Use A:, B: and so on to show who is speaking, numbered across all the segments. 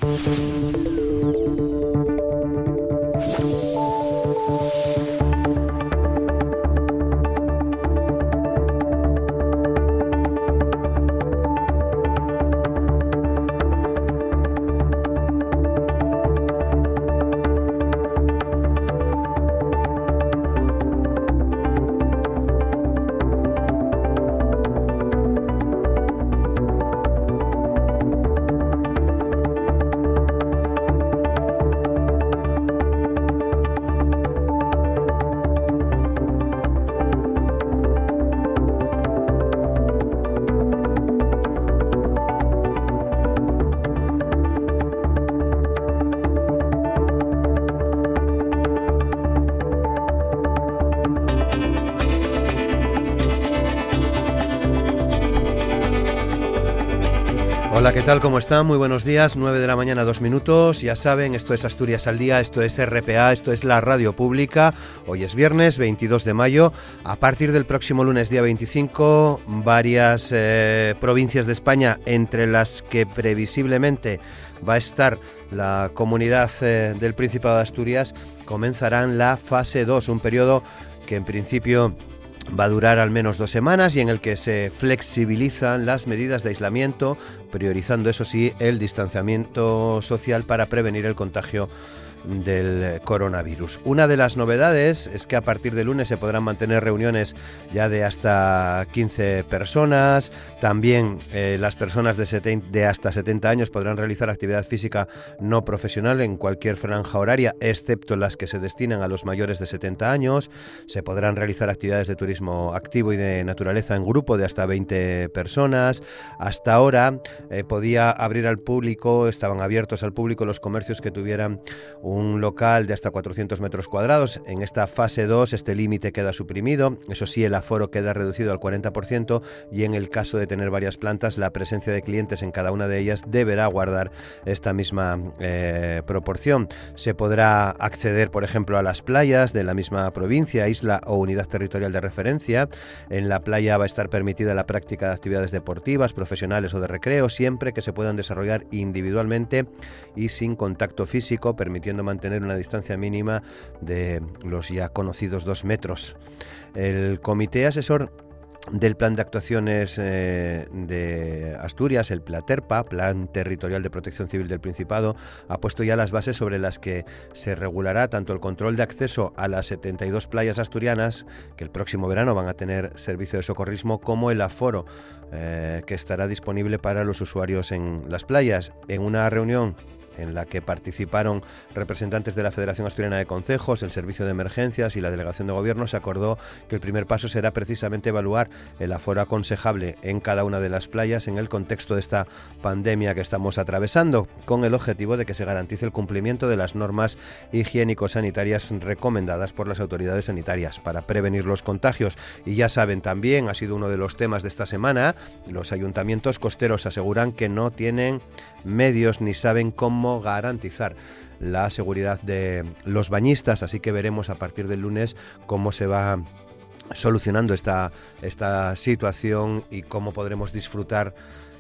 A: Hola, ¿qué tal? ¿Cómo están? Muy buenos días, 9 de la mañana, 2 minutos. Ya saben, esto es Asturias al Día, esto es RPA, esto es la radio pública. Hoy es viernes 22 de mayo. A partir del próximo lunes, día 25, varias provincias de España, entre las que previsiblemente va a estar la comunidad del Principado de Asturias, comenzarán la fase 2, un periodo que en principio va a durar al menos 2 semanas y en el que se flexibilizan las medidas de aislamiento, priorizando, eso sí, el distanciamiento social para prevenir el contagio del coronavirus. Una de las novedades es que a partir de lunes se podrán mantener reuniones ya de hasta 15 personas. También las personas de hasta 70 años podrán realizar actividad física no profesional en cualquier franja horaria, excepto las que se destinan a los mayores de 70 años. Se podrán realizar actividades de turismo activo y de naturaleza en grupo de hasta 20 personas. Hasta ahora podía abrir al público, estaban abiertos al público los comercios que tuvieran un local de hasta 400 metros cuadrados. En esta fase 2 este límite queda suprimido, eso sí, el aforo queda reducido al 40% y en el caso de tener varias plantas, la presencia de clientes en cada una de ellas deberá guardar esta misma proporción. Se podrá acceder, por ejemplo, a las playas de la misma provincia, isla o unidad territorial de referencia. En la playa va a estar permitida la práctica de actividades deportivas, profesionales o de recreo, siempre que se puedan desarrollar individualmente y sin contacto físico, permitiendo mantener una distancia mínima de los ya conocidos 2 metros. El Comité Asesor del Plan de Actuaciones de Asturias, el PLATERPA, Plan Territorial de Protección Civil del Principado, ha puesto ya las bases sobre las que se regulará tanto el control de acceso a las 72 playas asturianas, que el próximo verano van a tener servicio de socorrismo, como el aforo que estará disponible para los usuarios en las playas. En una reunión en la que participaron representantes de la Federación Asturiana de Concejos, el Servicio de Emergencias y la Delegación de Gobierno, se acordó que el primer paso será precisamente evaluar el aforo aconsejable en cada una de las playas en el contexto de esta pandemia que estamos atravesando, con el objetivo de que se garantice el cumplimiento de las normas higiénico-sanitarias recomendadas por las autoridades sanitarias para prevenir los contagios. Y ya saben, también ha sido uno de los temas de esta semana, los ayuntamientos costeros aseguran que no tienen medios ni saben cómo garantizar la seguridad de los bañistas, así que veremos a partir del lunes cómo se va solucionando esta situación y cómo podremos disfrutar,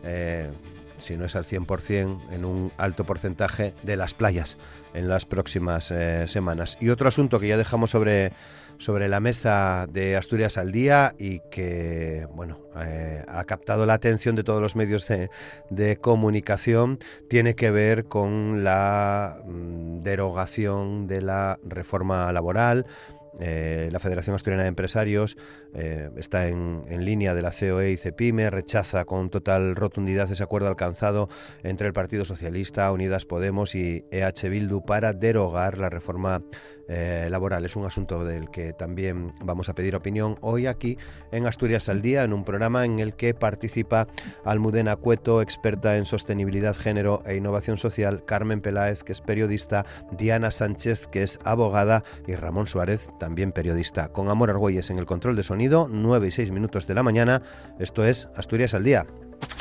A: si no es al 100%, en un alto porcentaje de las playas en las próximas semanas. Y otro asunto que ya dejamos sobre la mesa de Asturias al Día y que ha captado la atención de todos los medios de comunicación, tiene que ver con la derogación de la reforma laboral. La Federación Asturiana de Empresarios está en línea de la COE y CEPIME, rechaza con total rotundidad ese acuerdo alcanzado entre el Partido Socialista, Unidas Podemos y EH Bildu para derogar la reforma laboral. Es un asunto del que también vamos a pedir opinión hoy aquí en Asturias al Día, en un programa en el que participa Almudena Cueto, experta en sostenibilidad, género e innovación social, Carmen Peláez, que es periodista, Diana Sánchez, que es abogada, y Ramón Suárez, también periodista. Con Amor Argüelles en el control de sonido, 9 y 6 minutos de la mañana. Esto es Asturias al Día.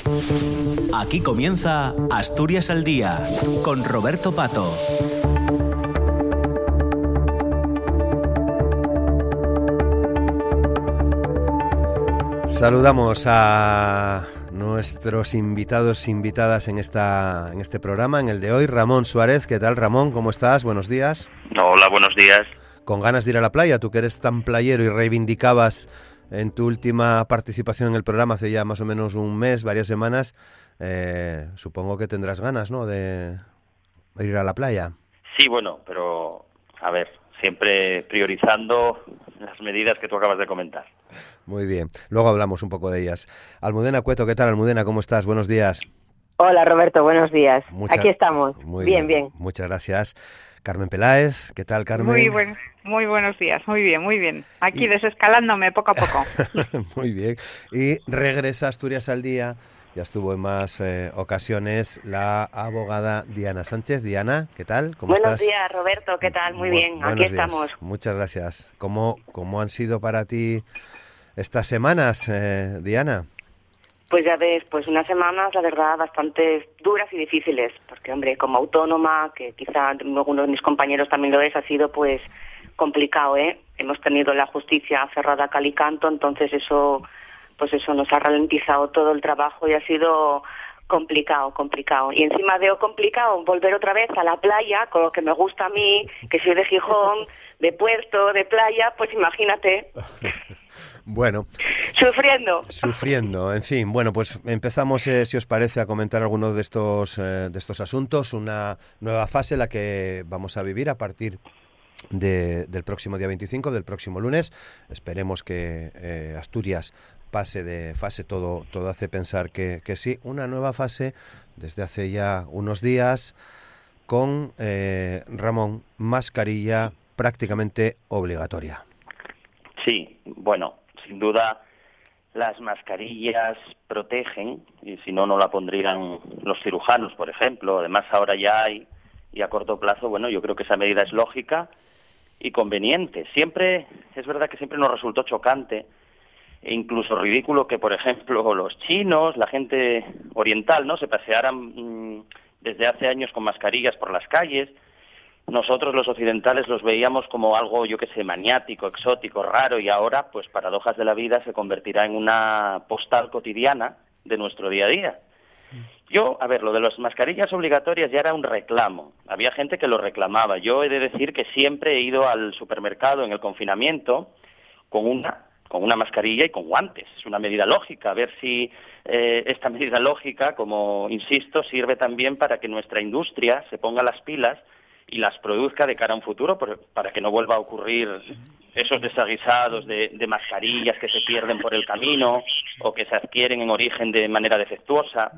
B: Aquí comienza Asturias al Día con Roberto Pato.
A: Saludamos a nuestros invitados, invitadas en este programa, en el de hoy. Ramón Suárez, ¿qué tal, Ramón? ¿Cómo estás? Buenos días.
C: Hola, buenos días.
A: Con ganas de ir a la playa, tú que eres tan playero y reivindicabas en tu última participación en el programa hace ya más o menos un mes, varias semanas, supongo que tendrás ganas, ¿no?, de ir a la playa.
C: Sí, bueno, pero a ver, siempre priorizando las medidas que tú acabas de comentar.
A: Muy bien, luego hablamos un poco de ellas. Almudena Cueto, ¿qué tal, Almudena? ¿Cómo estás? Buenos días.
D: Hola, Roberto, buenos días. Aquí estamos.
A: Muy
D: bien.
A: Muchas gracias. Carmen Peláez, ¿qué tal, Carmen?
E: Muy buenos días, muy bien. Aquí desescalándome poco a poco.
A: Muy bien. Y regresa a Asturias al Día, ya estuvo en más ocasiones, la abogada Diana Sánchez. Diana, ¿qué tal? ¿Cómo estás?
D: Buenos días, Roberto, ¿qué tal? Muy bien, aquí estamos.
A: Muchas gracias. ¿Cómo han sido para ti estas semanas, Diana?
D: Pues ya ves, pues unas semanas, la verdad, bastante duras y difíciles, porque, hombre, como autónoma, que quizá alguno de mis compañeros también lo es, ha sido, pues, complicado, ¿eh? Hemos tenido la justicia cerrada a cal y canto, entonces eso nos ha ralentizado todo el trabajo y ha sido complicado. Y encima de complicado, volver otra vez a la playa, con lo que me gusta a mí, que soy de Gijón, de puerto, de playa, pues imagínate.
A: Bueno. Sufriendo, en fin. Bueno, pues empezamos, si os parece, a comentar algunos de estos asuntos. Una nueva fase, la que vamos a vivir a partir del próximo día 25, del próximo lunes. Esperemos que Asturias pase de fase, todo hace pensar que sí. Una nueva fase desde hace ya unos días con, Ramón, mascarilla prácticamente obligatoria.
C: Sí, bueno, sin duda las mascarillas protegen, y si no, no la pondrían los cirujanos, por ejemplo. Además, ahora ya hay, y a corto plazo, bueno, yo creo que esa medida es lógica y conveniente. Siempre, es verdad que siempre nos resultó chocante e incluso ridículo que, por ejemplo, los chinos, la gente oriental, ¿no?, se pasearan desde hace años con mascarillas por las calles. Nosotros, los occidentales, los veíamos como algo, yo qué sé, maniático, exótico, raro, y ahora, pues, paradojas de la vida, se convertirá en una postal cotidiana de nuestro día a día. Yo, a ver, lo de las mascarillas obligatorias ya era un reclamo. Había gente que lo reclamaba. Yo he de decir que siempre he ido al supermercado en el confinamiento con una mascarilla y con guantes. Es una medida lógica. A ver si esta medida lógica, como insisto, sirve también para que nuestra industria se ponga las pilas y las produzca de cara a un futuro, para que no vuelva a ocurrir esos desaguisados de mascarillas que se pierden por el camino o que se adquieren en origen de manera defectuosa.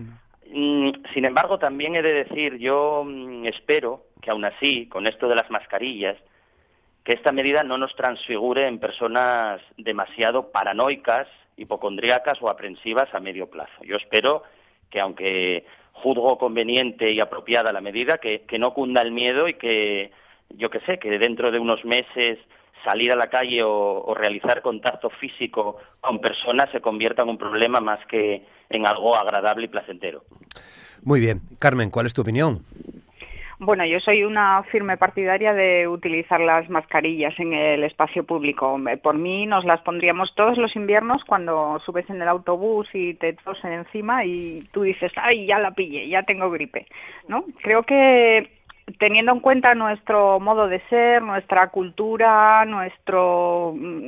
C: Sin embargo, también he de decir, yo espero que aún así, con esto de las mascarillas, que esta medida no nos transfigure en personas demasiado paranoicas, hipocondríacas o aprensivas a medio plazo. Yo espero que, aunque juzgo conveniente y apropiada la medida, que no cunda el miedo y que, yo qué sé, que dentro de unos meses salir a la calle o realizar contacto físico con personas se convierta en un problema más que en algo agradable y placentero.
A: Muy bien. Carmen, ¿cuál es tu opinión?
E: Bueno, yo soy una firme partidaria de utilizar las mascarillas en el espacio público. Por mí nos las pondríamos todos los inviernos cuando subes en el autobús y te tosen encima y tú dices, ¡ay, ya la pillé, ya tengo gripe!, ¿no? Creo que, teniendo en cuenta nuestro modo de ser, nuestra cultura, nuestro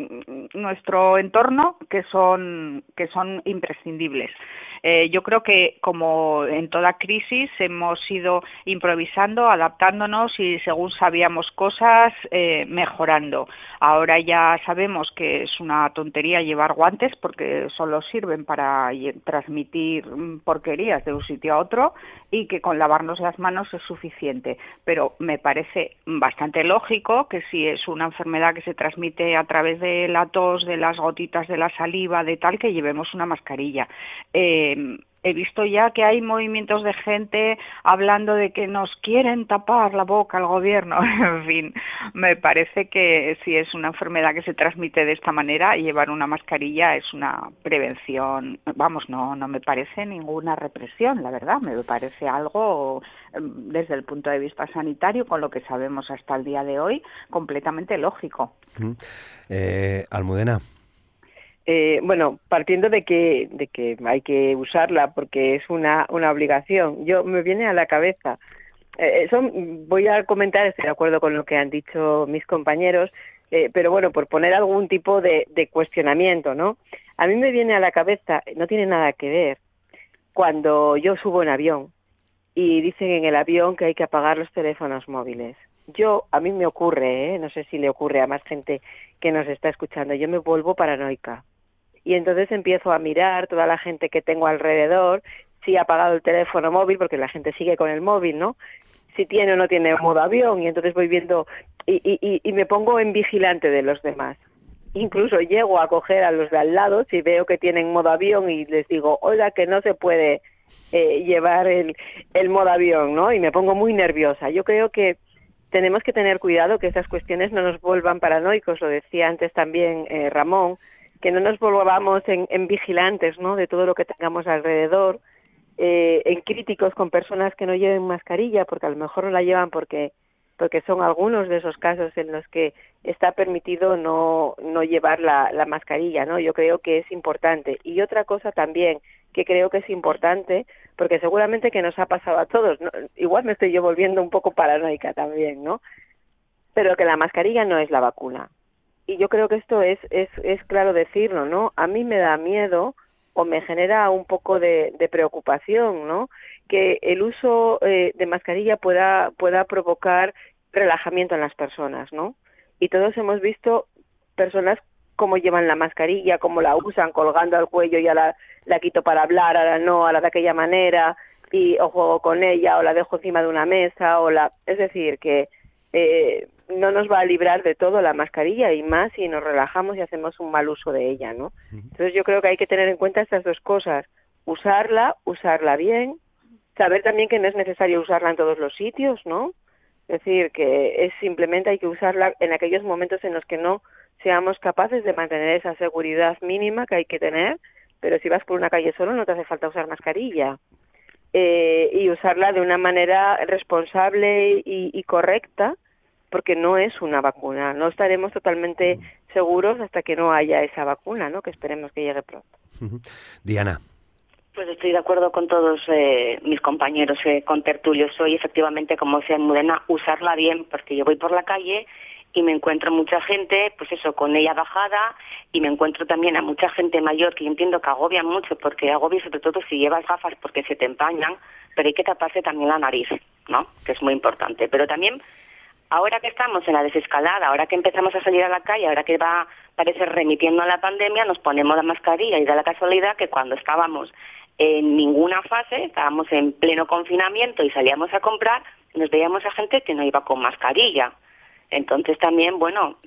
E: entorno, que son imprescindibles. Yo creo que, como en toda crisis, hemos ido improvisando, adaptándonos y, según sabíamos cosas, mejorando. Ahora ya sabemos que es una tontería llevar guantes porque solo sirven para transmitir porquerías de un sitio a otro, y que con lavarnos las manos es suficiente. Pero me parece bastante lógico que, si es una enfermedad que se transmite a través de la tos, de las gotitas de la saliva, de tal, que llevemos una mascarilla. He visto ya que hay movimientos de gente hablando de que nos quieren tapar la boca al gobierno. En fin, me parece que si es una enfermedad que se transmite de esta manera, llevar una mascarilla es una prevención. Vamos, no me parece ninguna represión, la verdad. Me parece algo, desde el punto de vista sanitario, con lo que sabemos hasta el día de hoy, completamente lógico.
A: Almudena.
F: Bueno, partiendo de que hay que usarla porque es una obligación, me viene a la cabeza. Voy a comentar, estoy de acuerdo con lo que han dicho mis compañeros, pero bueno, por poner algún tipo de cuestionamiento, ¿no? A mí me viene a la cabeza, no tiene nada que ver, cuando yo subo en avión y dicen en el avión que hay que apagar los teléfonos móviles. A mí me ocurre, no sé si le ocurre a más gente que nos está escuchando, yo me vuelvo paranoica. Y entonces empiezo a mirar toda la gente que tengo alrededor, si ha apagado el teléfono móvil, porque la gente sigue con el móvil, ¿no? Si tiene o no tiene modo avión, y entonces voy viendo y me pongo en vigilante de los demás. Incluso llego a coger a los de al lado si veo que tienen modo avión y les digo, oiga, que no se puede llevar el modo avión, ¿no? Y me pongo muy nerviosa. Yo creo que tenemos que tener cuidado que estas cuestiones no nos vuelvan paranoicos, lo decía antes también Ramón, que no nos volvamos en vigilantes, ¿no?, de todo lo que tengamos alrededor, en críticos con personas que no lleven mascarilla, porque a lo mejor no la llevan porque son algunos de esos casos en los que está permitido no llevar la mascarilla, ¿no? Yo creo que es importante. Y otra cosa también que creo que es importante, porque seguramente que nos ha pasado a todos, ¿no? Igual me estoy yo volviendo un poco paranoica también, ¿no? Pero que la mascarilla no es la vacuna. Y yo creo que esto es claro decirlo, ¿no? A mí me da miedo o me genera un poco de preocupación, ¿no?, que el uso de mascarilla pueda provocar relajamiento en las personas, ¿no? Y todos hemos visto personas cómo llevan la mascarilla, cómo la usan colgando al cuello, y ahora la quito para hablar, ahora no, ahora de aquella manera, y o juego con ella, o la dejo encima de una mesa, es decir, que no nos va a librar de todo la mascarilla, y más si nos relajamos y hacemos un mal uso de ella, ¿no? Entonces yo creo que hay que tener en cuenta estas dos cosas: usarla bien, saber también que no es necesario usarla en todos los sitios, ¿no? Es decir, que simplemente hay que usarla en aquellos momentos en los que no seamos capaces de mantener esa seguridad mínima que hay que tener, pero si vas por una calle solo no te hace falta usar mascarilla. Y usarla de una manera responsable y correcta, porque no es una vacuna. No estaremos totalmente seguros hasta que no haya esa vacuna, ¿no?, que esperemos que llegue pronto.
A: Diana.
D: Pues estoy de acuerdo con todos mis compañeros contertulios. Hoy, efectivamente, como decía Almudena, usarla bien, porque yo voy por la calle y me encuentro mucha gente, pues eso, con ella bajada, y me encuentro también a mucha gente mayor que yo entiendo que agobian mucho, porque agobia sobre todo si llevas gafas porque se te empañan, pero hay que taparse también la nariz, ¿no?, que es muy importante. Pero también, ahora que estamos en la desescalada, ahora que empezamos a salir a la calle, ahora que parece remitiendo a la pandemia, nos ponemos la mascarilla, y da la casualidad que cuando estábamos en ninguna fase, estábamos en pleno confinamiento y salíamos a comprar, nos veíamos a gente que no iba con mascarilla. Entonces también, bueno,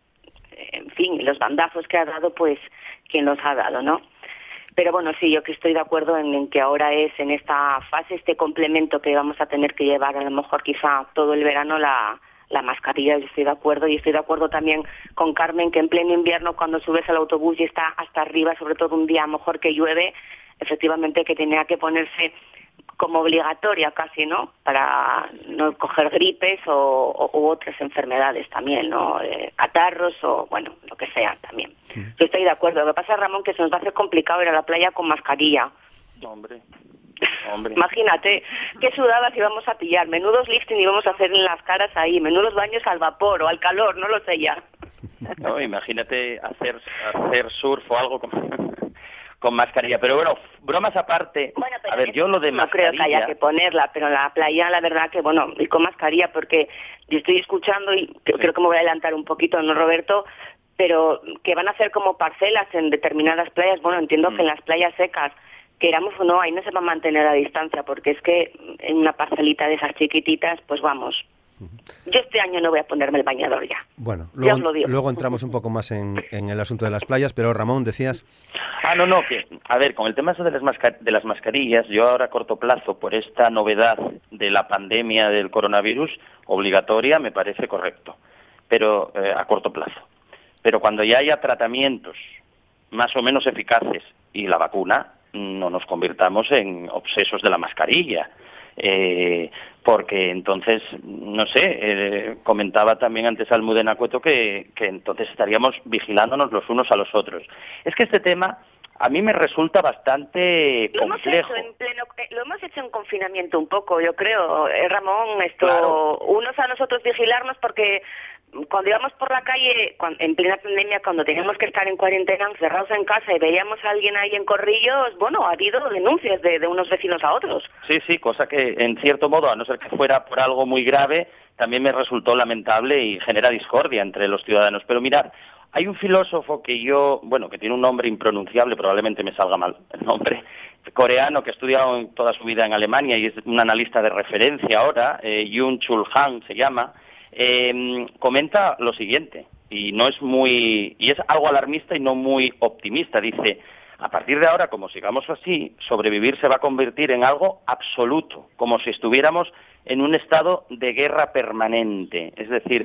D: en fin, los bandazos que ha dado, pues, quien los ha dado, ¿no? Pero bueno, sí, yo que estoy de acuerdo en que ahora es en esta fase, este complemento que vamos a tener que llevar a lo mejor quizá todo el verano, la mascarilla. Yo estoy de acuerdo, y estoy de acuerdo también con Carmen que en pleno invierno, cuando subes al autobús y está hasta arriba, sobre todo un día a lo mejor que llueve, efectivamente que tenía que ponerse como obligatoria casi, ¿no?, para no coger gripes u otras enfermedades también, ¿no?, catarros o, bueno, lo que sea también. Yo estoy de acuerdo. Lo que pasa, Ramón, que se nos va a hacer complicado ir a la playa con mascarilla.
C: Hombre.
D: Imagínate qué sudadas íbamos a pillar, menudos lifting íbamos a hacer en las caras ahí, menudos baños al vapor o al calor, no lo sé ya.
C: No, imagínate hacer surf o algo con mascarilla. Pero bueno, bromas aparte,
D: bueno,
C: a ver, yo lo de mascarilla...
D: No creo que haya que ponerla, pero en la playa, la verdad que, bueno, y con mascarilla, porque yo estoy escuchando y creo que me voy a adelantar un poquito, ¿no, Roberto? Pero que van a hacer como parcelas en determinadas playas. Bueno, entiendo que en las playas secas, queramos o no, ahí no se va a mantener a distancia, porque es que en una parcelita de esas chiquititas, pues vamos... Yo este año no voy a ponerme el bañador ya.
A: Bueno, luego entramos un poco más en el asunto de las playas, pero Ramón, decías...
C: No, que, a ver, con el tema de las mascarillas, yo ahora a corto plazo, por esta novedad de la pandemia del coronavirus, obligatoria, me parece correcto, pero a corto plazo. Pero cuando ya haya tratamientos más o menos eficaces y la vacuna, no nos convirtamos en obsesos de la mascarilla. Porque entonces, no sé, comentaba también antes Almudena Cueto que entonces estaríamos vigilándonos los unos a los otros. Es que este tema a mí me resulta bastante complejo.
D: Lo hemos hecho en confinamiento un poco, yo creo, Ramón,
C: Claro.
D: unos a nosotros vigilarnos, porque cuando íbamos por la calle, en plena pandemia, cuando teníamos que estar en cuarentena, encerrados en casa y veíamos a alguien ahí en corrillos, bueno, ha habido denuncias de unos vecinos a otros.
C: Sí, cosa que en cierto modo, a no ser que fuera por algo muy grave, también me resultó lamentable y genera discordia entre los ciudadanos. Pero mirad, hay un filósofo que que tiene un nombre impronunciable, probablemente me salga mal el nombre, coreano, que ha estudiado toda su vida en Alemania y es un analista de referencia ahora, Yoon-Chul Han se llama, comenta lo siguiente, y es algo alarmista y no muy optimista. Dice: a partir de ahora, como sigamos así, sobrevivir se va a convertir en algo absoluto, como si estuviéramos en un estado de guerra permanente. Es decir,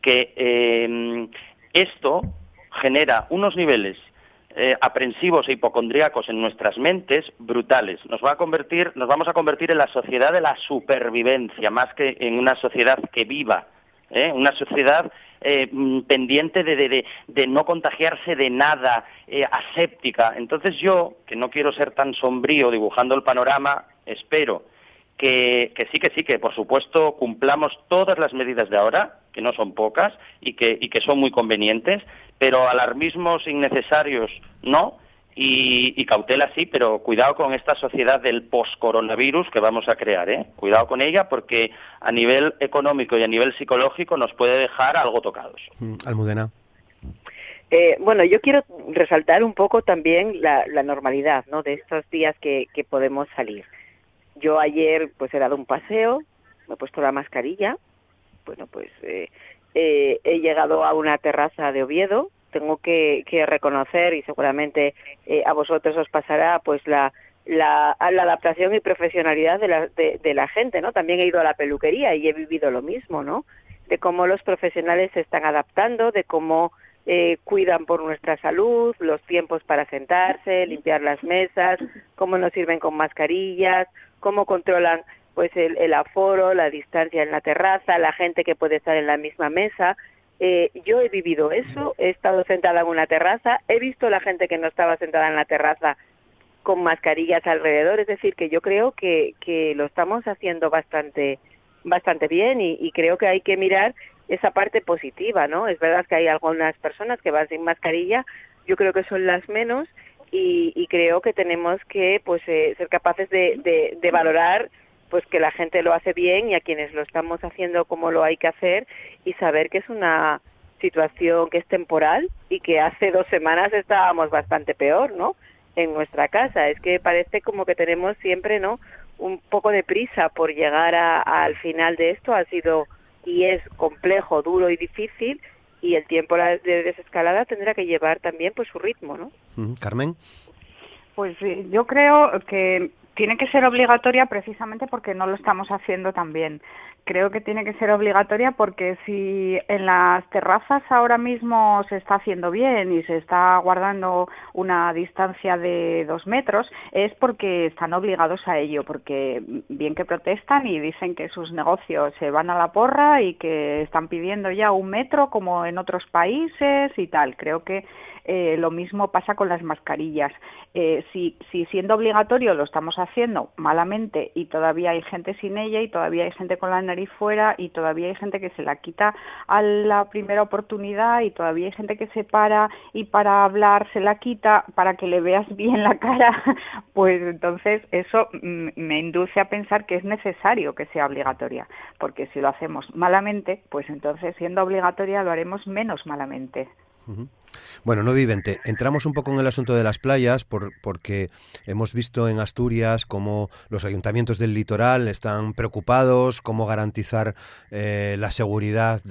C: que esto genera unos niveles aprensivos e hipocondríacos en nuestras mentes brutales. Nos vamos a convertir en la sociedad de la supervivencia, más que en una sociedad que viva, una sociedad pendiente de no contagiarse de nada, aséptica. Entonces yo, que no quiero ser tan sombrío dibujando el panorama, espero que sí, que por supuesto cumplamos todas las medidas de ahora, que no son pocas y que son muy convenientes, pero alarmismos innecesarios no, y cautela sí, pero cuidado con esta sociedad del post-coronavirus que vamos a crear, cuidado con ella, porque a nivel económico y a nivel psicológico nos puede dejar algo tocados.
A: Almudena.
F: Bueno, yo quiero resaltar un poco también la normalidad, ¿no?, de estos días que podemos salir. Yo ayer pues he dado un paseo, me he puesto la mascarilla, bueno, pues he llegado a una terraza de Oviedo. Tengo que reconocer, y seguramente a vosotros os pasará, pues la adaptación y profesionalidad de la gente, ¿no? También he ido a la peluquería y he vivido lo mismo, ¿no? De cómo los profesionales se están adaptando, de cómo cuidan por nuestra salud, los tiempos para sentarse, limpiar las mesas, cómo nos sirven con mascarillas, cómo controlan pues el aforo, la distancia en la terraza, la gente que puede estar en la misma mesa. Yo he vivido eso, he estado sentada en una terraza, he visto la gente que no estaba sentada en la terraza con mascarillas alrededor, es decir, que yo creo que lo estamos haciendo bastante bien, y creo que hay que mirar esa parte positiva, ¿no? Es verdad que hay algunas personas que van sin mascarilla, yo creo que son las menos, y creo que tenemos que pues ser capaces de valorar pues que la gente lo hace bien, y a quienes lo estamos haciendo como lo hay que hacer, y saber que es una situación que es temporal y que hace 2 semanas estábamos bastante peor, ¿no?, en nuestra casa. Es que parece como que tenemos siempre, ¿no?, un poco de prisa por llegar al final de esto. Ha sido y es complejo, duro y difícil, y el tiempo de desescalada tendrá que llevar también pues su ritmo, ¿no?
A: Carmen.
E: Pues yo creo que tiene que ser obligatoria precisamente porque no lo estamos haciendo tan bien. Creo que tiene que ser obligatoria porque si en las terrazas ahora mismo se está haciendo bien y se está guardando una distancia de 2 metros, es porque están obligados a ello, porque bien que protestan y dicen que sus negocios se van a la porra y que están pidiendo ya 1 metro como en otros países y tal. Creo que lo mismo pasa con las mascarillas. Si siendo obligatorio lo estamos haciendo malamente y todavía hay gente sin ella y todavía hay gente con la nariz fuera y todavía hay gente que se la quita a la primera oportunidad y todavía hay gente que se para y para hablar se la quita para que le veas bien la cara, pues entonces eso me induce a pensar que es necesario que sea obligatoria, porque si lo hacemos malamente, pues entonces siendo obligatoria lo haremos menos malamente.
A: Bueno, no Vivente, entramos un poco en el asunto de las playas porque hemos visto en Asturias cómo los ayuntamientos del litoral están preocupados, cómo garantizar la seguridad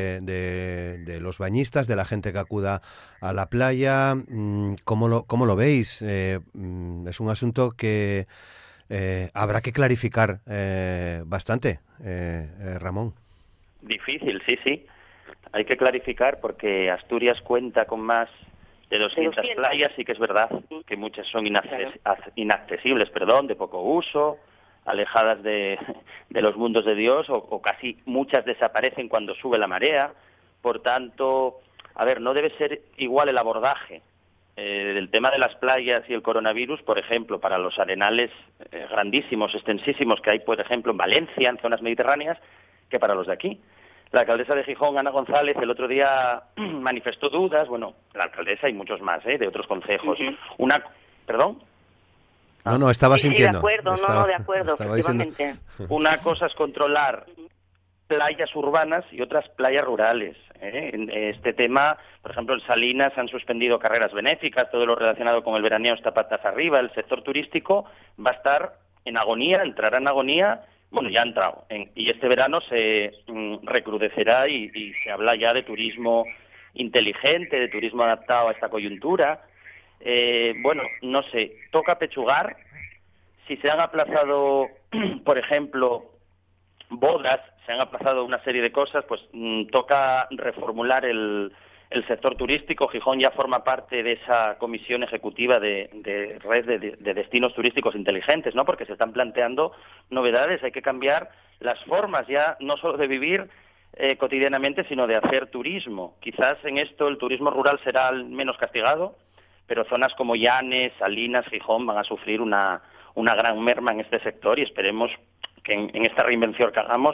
A: de los bañistas, de la gente que acuda a la playa. ¿Cómo lo veis? Es un asunto que habrá que clarificar bastante, Ramón.
C: Difícil, sí. Hay que clarificar porque Asturias cuenta con más de 200 playas, y que es verdad que muchas son inaccesibles, de poco uso, alejadas de los mundos de Dios, o casi muchas desaparecen cuando sube la marea. Por tanto, a ver, no debe ser igual el abordaje del tema de las playas y el coronavirus, por ejemplo, para los arenales grandísimos, extensísimos que hay, por ejemplo, en Valencia, en zonas mediterráneas, que para los de aquí. La alcaldesa de Gijón, Ana González, el otro día manifestó dudas, bueno, la alcaldesa y muchos más, de otros concejos. ¿Perdón?
A: No, estaba sintiendo.
D: Sí, de acuerdo, efectivamente.
C: Una cosa es controlar playas urbanas y otras playas rurales. En este tema, por ejemplo, en Salinas han suspendido carreras benéficas, todo lo relacionado con el veraneo está patas arriba, el sector turístico va a estar en agonía, entrará en agonía, bueno, ya ha entrado, y este verano se recrudecerá y se habla ya de turismo inteligente, de turismo adaptado a esta coyuntura. Bueno, no sé, toca pechugar. Si se han aplazado, por ejemplo, bodas, se han aplazado una serie de cosas, pues toca reformular el sector turístico. Gijón ya forma parte de esa comisión ejecutiva de red de destinos turísticos inteligentes, ¿no? Porque se están planteando novedades, hay que cambiar las formas ya, no solo de vivir cotidianamente, sino de hacer turismo. Quizás en esto el turismo rural será el menos castigado, pero zonas como Llanes, Salinas, Gijón van a sufrir una gran merma en este sector, y esperemos que en esta reinvención que hagamos,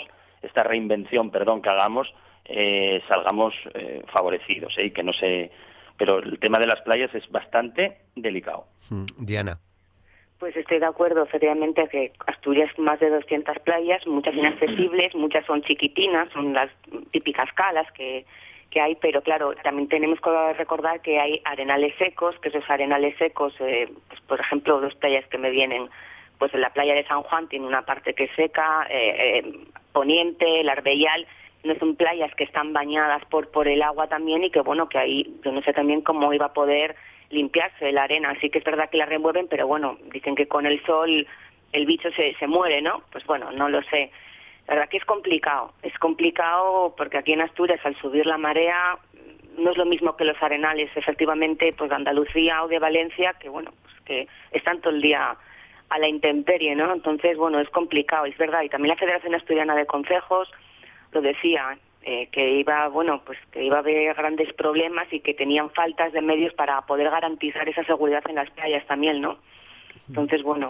C: salgamos favorecidos, y que no se... Pero el tema de las playas es bastante delicado.
A: Diana.
D: Pues estoy de acuerdo, efectivamente, que Asturias más de 200 playas, muchas inaccesibles, muchas son chiquitinas, son las típicas calas que hay, pero claro, también tenemos que recordar que hay arenales secos, que esos arenales secos, pues por ejemplo, dos playas que me vienen, pues en la playa de San Juan tiene una parte que es seca, Poniente, el Arbellal, no son playas que están bañadas por el agua también, y que bueno, que ahí yo no sé también cómo iba a poder limpiarse la arena. Sí que es verdad que la remueven, pero bueno, dicen que con el sol el bicho se muere, ¿no? Pues bueno, no lo sé. La verdad que es complicado porque aquí en Asturias, al subir la marea, no es lo mismo que los arenales, efectivamente, pues de Andalucía o de Valencia, que bueno, pues que están todo el día a la intemperie, ¿no? Entonces, bueno, es complicado, es verdad. Y también la Federación Asturiana de Concejos lo decía, que iba a haber grandes problemas y que tenían faltas de medios para poder garantizar esa seguridad en las playas también, ¿no? Entonces, bueno,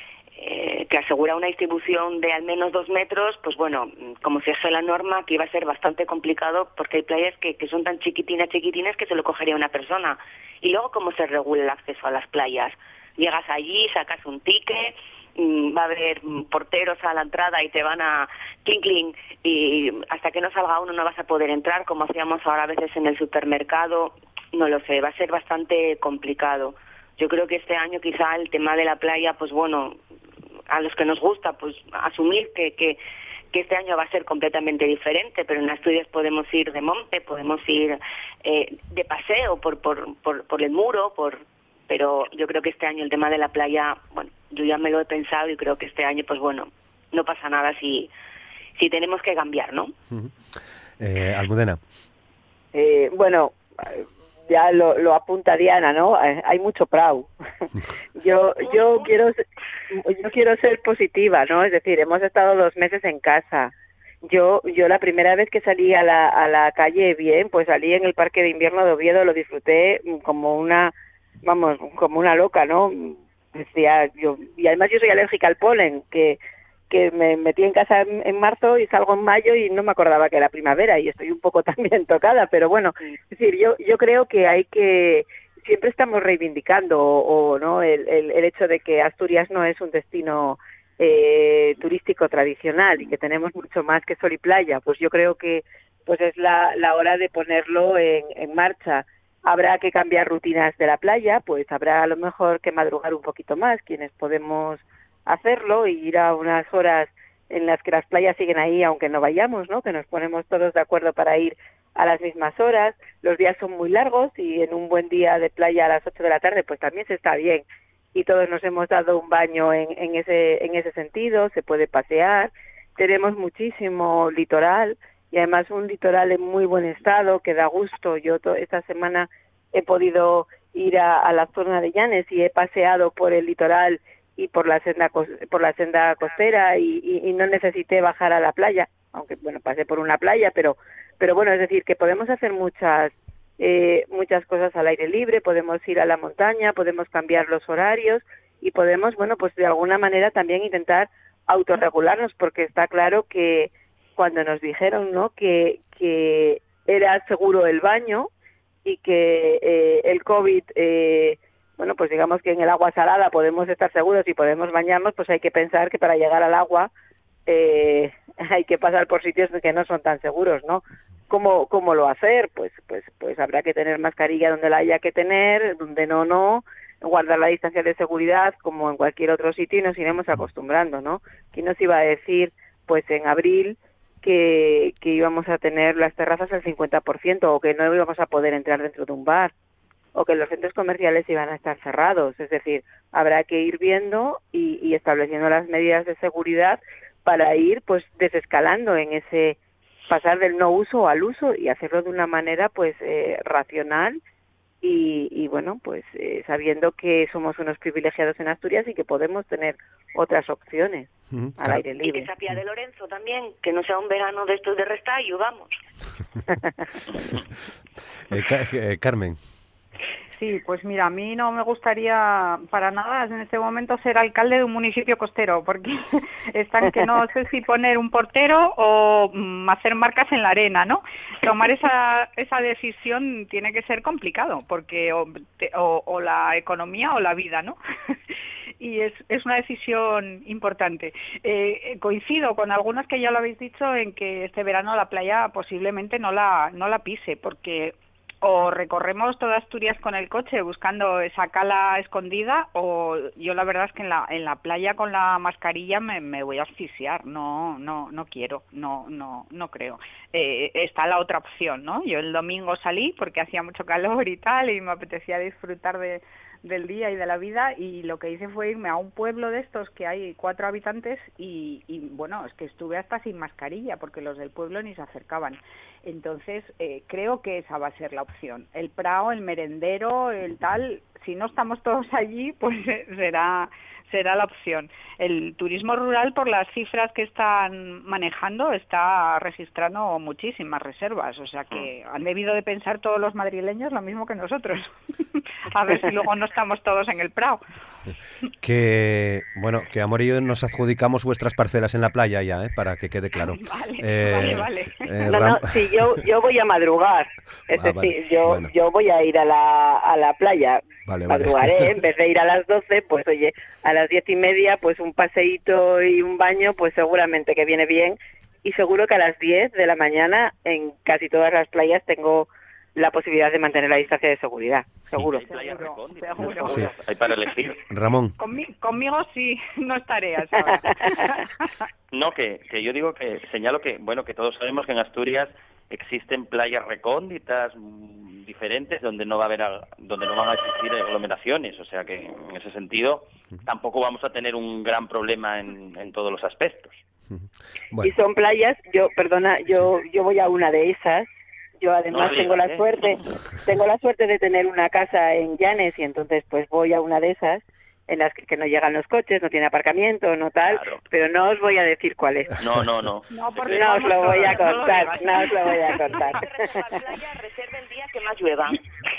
D: que asegura una distribución de al menos 2 metros, pues bueno, como se hace la norma, que iba a ser bastante complicado, porque hay playas que son tan chiquitinas que se lo cogería una persona. Y luego, ¿cómo se regula el acceso a las playas? Llegas allí, sacas un ticket, va a haber porteros a la entrada y te van a clink clink, y hasta que no salga uno no vas a poder entrar, como hacíamos ahora a veces en el supermercado. No lo sé, va a ser bastante complicado. Yo creo que este año quizá el tema de la playa, pues bueno, a los que nos gusta, pues asumir que este año va a ser completamente diferente, pero en Asturias podemos ir de monte, podemos ir de paseo por el muro, pero yo creo que este año el tema de la playa, bueno, yo ya me lo he pensado y creo que este año, pues bueno, no pasa nada si tenemos que cambiar, ¿no?
A: Almudena.
F: Bueno, ya lo apunta Diana, ¿no? Hay mucho prau. Yo quiero ser positiva, ¿no? Es decir, hemos estado 2 meses en casa. Yo la primera vez que salí a la calle bien, pues salí en el Parque de Invierno de Oviedo, lo disfruté como una loca, ¿no? Decía yo, y además yo soy alérgica al polen, que me metí en casa en marzo y salgo en mayo y no me acordaba que era primavera, y estoy un poco también tocada, pero bueno, es decir, yo creo que siempre estamos reivindicando o no el hecho de que Asturias no es un destino turístico tradicional y que tenemos mucho más que sol y playa. Pues yo creo que pues es la hora de ponerlo en marcha. Habrá que cambiar rutinas de la playa, pues habrá a lo mejor que madrugar un poquito más quienes podemos hacerlo, y ir a unas horas en las que las playas siguen ahí aunque no vayamos, ¿no? Que nos ponemos todos de acuerdo para ir a las mismas horas. Los días son muy largos y en un buen día de playa a las 8 de la tarde pues también se está bien, y todos nos hemos dado un baño en ese sentido. Se puede pasear, tenemos muchísimo litoral, y además un litoral en muy buen estado que da gusto. Yo esta semana he podido ir a la zona de Llanes y he paseado por el litoral, por la senda costera y no necesité bajar a la playa, aunque bueno, pasé por una playa, pero bueno, es decir, que podemos hacer muchas cosas al aire libre, podemos ir a la montaña, podemos cambiar los horarios y podemos, bueno, pues de alguna manera también intentar autorregularnos, porque está claro que cuando nos dijeron, ¿no?, que era seguro el baño y que el COVID, bueno, pues digamos que en el agua salada podemos estar seguros y podemos bañarnos, pues hay que pensar que para llegar al agua hay que pasar por sitios que no son tan seguros, ¿no? ¿Cómo lo hacer? Pues habrá que tener mascarilla donde la haya que tener, donde no, guardar la distancia de seguridad como en cualquier otro sitio y nos iremos acostumbrando, ¿no? ¿Quién nos iba a decir, pues en abril, que íbamos a tener las terrazas al 50% o que no íbamos a poder entrar dentro de un bar o que los centros comerciales iban a estar cerrados? Es decir, habrá que ir viendo y estableciendo las medidas de seguridad para ir pues desescalando en ese pasar del no uso al uso y hacerlo de una manera pues racional y bueno, pues sabiendo que somos unos privilegiados en Asturias y que podemos tener otras opciones al aire libre.
D: Y que Sapia de Lorenzo también, que no sea un verano de estos de restallo, vamos.
A: Carmen.
E: Sí, pues mira, a mí no me gustaría para nada en este momento ser alcalde de un municipio costero, porque están que no sé si poner un portero o hacer marcas en la arena, ¿no? Tomar esa decisión tiene que ser complicado, porque o la economía o la vida, ¿no? Y es una decisión importante. Coincido con algunas que ya lo habéis dicho en que este verano la playa posiblemente no la pise, porque o recorremos toda Asturias con el coche buscando esa cala escondida, o yo la verdad es que en la playa con la mascarilla me voy a asfixiar. No quiero, no creo. Está la otra opción, ¿no? Yo el domingo salí porque hacía mucho calor y tal, y me apetecía disfrutar del día y de la vida, y lo que hice fue irme a un pueblo de estos que hay 4 habitantes y bueno, es que estuve hasta sin mascarilla porque los del pueblo ni se acercaban. Entonces creo que esa va a ser la opción. El prao, el merendero, el tal, si no estamos todos allí, pues será la opción. El turismo rural, por las cifras que están manejando, está registrando muchísimas reservas, o sea que han debido de pensar todos los madrileños lo mismo que nosotros. A ver si luego no estamos todos en el prao.
A: Que Amor y yo nos adjudicamos vuestras parcelas en la playa ya, para que quede claro.
E: Vale.
F: Sí, yo voy a madrugar, es decir, yo voy a ir a la playa. Madrugaré, en vez de ir a las 12, pues oye, a las 10:30, pues un paseíto y un baño, pues seguramente que viene bien, y seguro que a las 10 de la mañana en casi todas las playas tengo la posibilidad de mantener la distancia de seguridad, seguro.
E: Seguro.
A: Sí.
C: Hay para elegir.
A: Ramón.
E: Conmigo sí, no estaré a esa hora.
C: No, que yo digo que señalo que, bueno, que todos sabemos que en Asturias existen playas recónditas diferentes donde no van a existir aglomeraciones, o sea que en ese sentido tampoco vamos a tener un gran problema en todos los aspectos.
F: Bueno. Y son playas, yo voy a una de esas. Yo además tengo la suerte de tener una casa en Llanes y entonces pues voy a una de esas en las que no llegan los coches, no tiene aparcamiento, no tal, claro. Pero no os voy a decir cuál es.
C: No.
F: No os lo voy a contar.
D: Reserva el día que más llueva.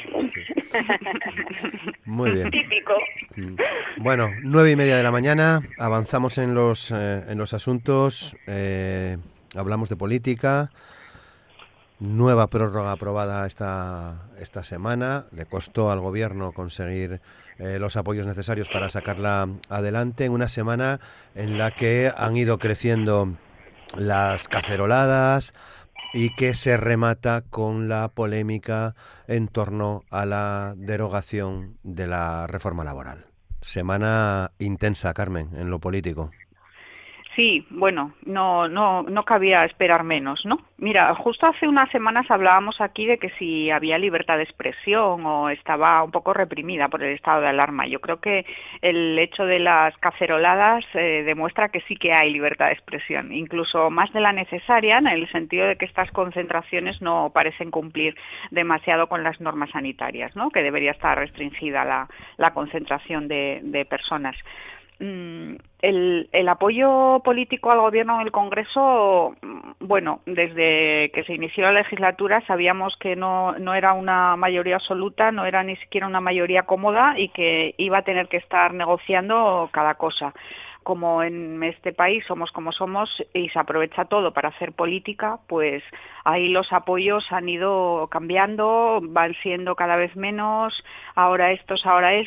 A: Muy bien.
D: Típico.
A: Bueno, 9:30 de la mañana, avanzamos en los asuntos, hablamos de política. Nueva prórroga aprobada esta semana. Le costó al Gobierno conseguir los apoyos necesarios para sacarla adelante en una semana en la que han ido creciendo las caceroladas y que se remata con la polémica en torno a la derogación de la reforma laboral. Semana intensa, Carmen, en lo político.
E: Sí, bueno, no cabía esperar menos, ¿no? Mira, justo hace unas semanas hablábamos aquí de que si había libertad de expresión o estaba un poco reprimida por el estado de alarma. Yo creo que el hecho de las caceroladas demuestra que sí que hay libertad de expresión, incluso más de la necesaria, en el sentido de que estas concentraciones no parecen cumplir demasiado con las normas sanitarias, ¿no? Que debería estar restringida la concentración de personas. el apoyo político al gobierno en el Congreso, bueno, desde que se inició la legislatura sabíamos que no era una mayoría absoluta, no era ni siquiera una mayoría cómoda y que iba a tener que estar negociando cada cosa. Como en este país somos como somos y se aprovecha todo para hacer política, pues ahí los apoyos han ido cambiando, van siendo cada vez menos, ahora estos.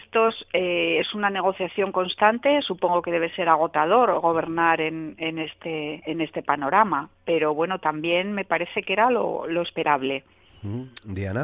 E: Es una negociación constante, supongo que debe ser agotador gobernar en este panorama, pero bueno, también me parece que era lo esperable.
A: Diana.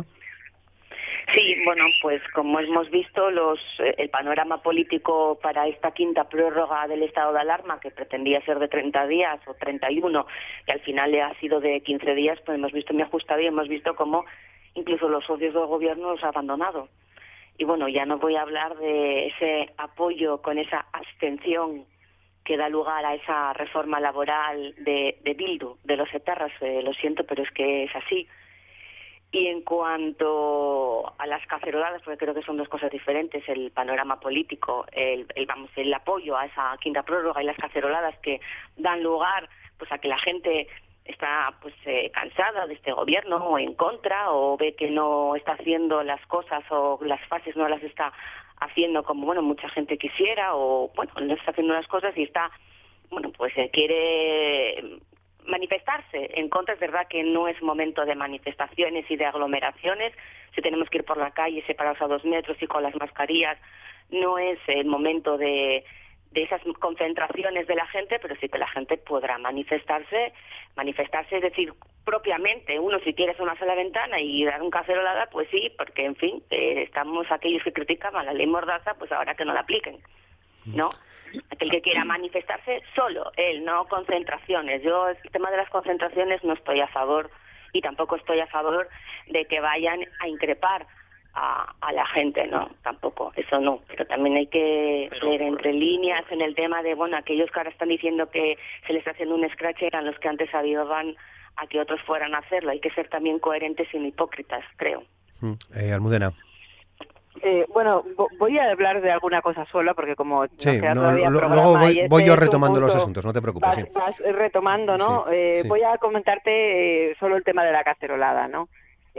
D: Sí, bueno, pues como hemos visto, el panorama político para esta quinta prórroga del estado de alarma, que pretendía ser de 30 días o 31, y al final ha sido de 15 días, pues hemos visto muy ajustado y hemos visto cómo incluso los socios del gobierno los ha abandonado. Y bueno, ya no voy a hablar de ese apoyo con esa abstención que da lugar a esa reforma laboral de Bildu, de los etarras, lo siento, pero es que es así. Y en cuanto a las caceroladas, porque creo que son dos cosas diferentes, el panorama político, el apoyo a esa quinta prórroga y las caceroladas que dan lugar pues a que la gente está pues cansada de este gobierno o en contra o ve que no está haciendo las cosas o las fases no las está haciendo como bueno mucha gente quisiera o bueno no está haciendo las cosas y está bueno pues quiere manifestarse en contra. Es verdad que no es momento de manifestaciones y de aglomeraciones. Si tenemos que ir por la calle separados a 2 metros y con las mascarillas, no es el momento de esas concentraciones de la gente, pero sí que la gente podrá manifestarse, es decir, propiamente. Uno si quiere hacer una sola ventana y dar un cacerolada, pues sí, porque en fin, estamos aquellos que critican a la ley Mordaza, pues ahora que no la apliquen, ¿no? Aquel que quiera manifestarse solo, él, no concentraciones. Yo el tema de las concentraciones no estoy a favor y tampoco estoy a favor de que vayan a increpar a la gente, no, tampoco, eso no. Pero también hay que leer entre líneas en el tema de, bueno, aquellos que ahora están diciendo que se les está haciendo un scratch eran los que antes ayudaban a que otros fueran a hacerlo. Hay que ser también coherentes y no hipócritas, creo.
A: Almudena.
F: Bueno, voy a hablar de alguna cosa sola porque como
A: sí, luego voy yo retomando los asuntos, no te preocupes.
F: Vas retomando, ¿no? Sí. Voy a comentarte solo el tema de la cacerolada, ¿no?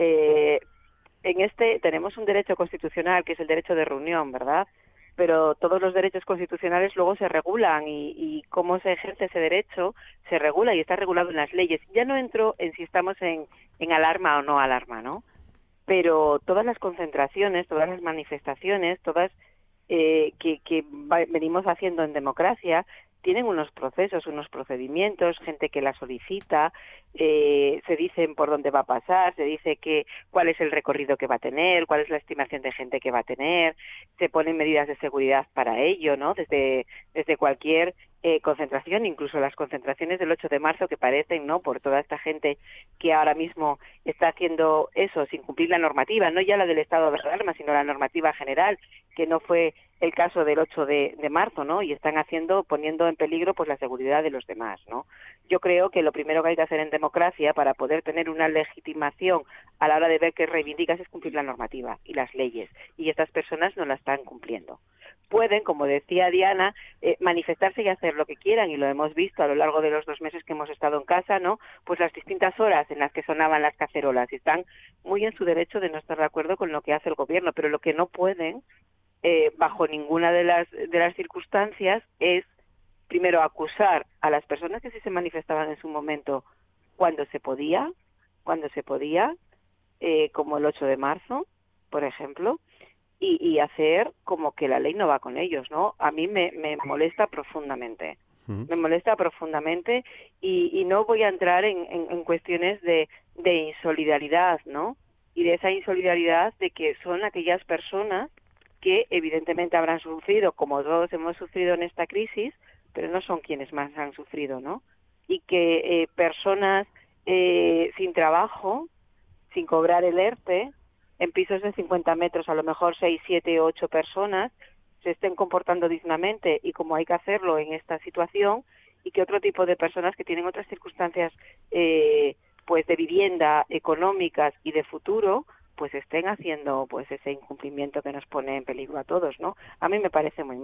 F: En tenemos un derecho constitucional que es el derecho de reunión, ¿verdad? Pero todos los derechos constitucionales luego se regulan y cómo se ejerce ese derecho se regula y está regulado en las leyes. Ya no entro en si estamos en alarma o no alarma, ¿no? Pero todas las concentraciones, todas las manifestaciones, todas que venimos haciendo en democracia, tienen unos procesos, unos procedimientos, gente que la solicita, se dicen por dónde va a pasar, se dice cuál es el recorrido que va a tener, cuál es la estimación de gente que va a tener, se ponen medidas de seguridad para ello, ¿no? Desde cualquier concentración, incluso las concentraciones del 8 de marzo que parecen, ¿no? Por toda esta gente que ahora mismo está haciendo eso sin cumplir la normativa, no ya la del estado de alarma, sino la normativa general, que no fue el caso del 8 de marzo, ¿no? Y están poniendo en peligro pues la seguridad de los demás, ¿no? Yo creo que lo primero que hay que hacer en democracia para poder tener una legitimación a la hora de ver qué reivindicas es cumplir la normativa y las leyes, y estas personas no la están cumpliendo. Pueden, como decía Diana, manifestarse y hacer lo que quieran, y lo hemos visto a lo largo de los 2 meses que hemos estado en casa, ¿no? Pues las distintas horas en las que sonaban las cacerolas, y están muy en su derecho de no estar de acuerdo con lo que hace el gobierno, pero lo que no pueden, bajo ninguna de las circunstancias, es primero acusar a las personas que sí se manifestaban en su momento cuando se podía, como el 8 de marzo, por ejemplo, y hacer como que la ley no va con ellos, ¿no? A mí me molesta profundamente. Me molesta profundamente y no voy a entrar en cuestiones de insolidaridad, ¿no? Y de esa insolidaridad de que son aquellas personas que evidentemente habrán sufrido, como todos hemos sufrido en esta crisis, pero no son quienes más han sufrido, ¿no? Y que personas sin trabajo, sin cobrar el ERTE, en pisos de 50 metros, a lo mejor 6, 7, 8 personas, se estén comportando dignamente y como hay que hacerlo en esta situación, y que otro tipo de personas que tienen otras circunstancias pues de vivienda, económicas y de futuro, pues estén haciendo pues ese incumplimiento que nos pone en peligro a todos, ¿no? A mí me parece muy mal.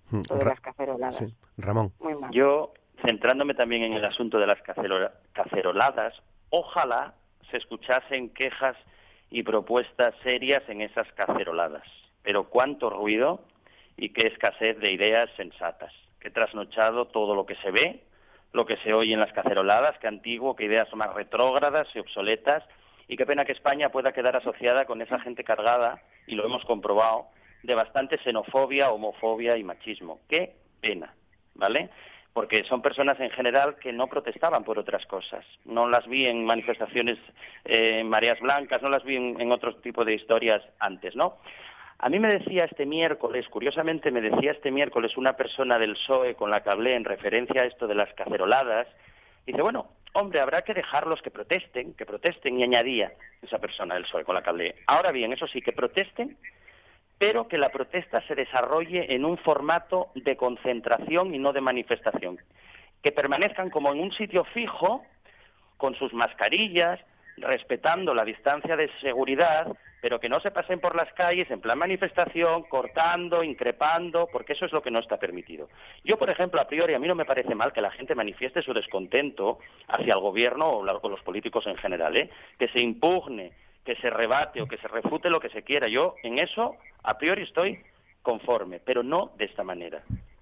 F: todas las caceroladas.
A: Sí. Ramón.
F: Muy mal.
C: Yo, centrándome también en el asunto de las caceroladas, ojalá se escuchasen quejas y propuestas serias en esas caceroladas. Pero cuánto ruido y qué escasez de ideas sensatas. Qué trasnochado todo lo que se ve, lo que se oye en las caceroladas, qué antiguo, qué ideas más retrógradas y obsoletas, y qué pena que España pueda quedar asociada con esa gente cargada, y lo hemos comprobado, de bastante xenofobia, homofobia y machismo. Qué pena, ¿vale? Porque son personas en general que no protestaban por otras cosas. No las vi en manifestaciones, en mareas blancas, no las vi en otro tipo de historias antes, ¿no? A mí me decía este miércoles, curiosamente me decía este miércoles una persona del PSOE con la que hablé en referencia a esto de las caceroladas, dice, bueno, hombre, habrá que dejarlos que protesten, y añadía esa persona del PSOE con la que hablé. Ahora bien, eso sí, que protesten, pero que la protesta se desarrolle en un formato de concentración y no de manifestación. Que permanezcan como en un sitio fijo, con sus mascarillas, respetando la distancia de seguridad, pero que no se pasen por las calles en plan manifestación, cortando, increpando, porque eso es lo que no está permitido. Yo, por ejemplo, a priori, a mí no me parece mal que la gente manifieste su descontento hacia el gobierno o con los políticos en general, que se impugne, que se rebate o que se refute lo que se quiera. Yo, en eso, a priori estoy conforme, pero no de esta manera.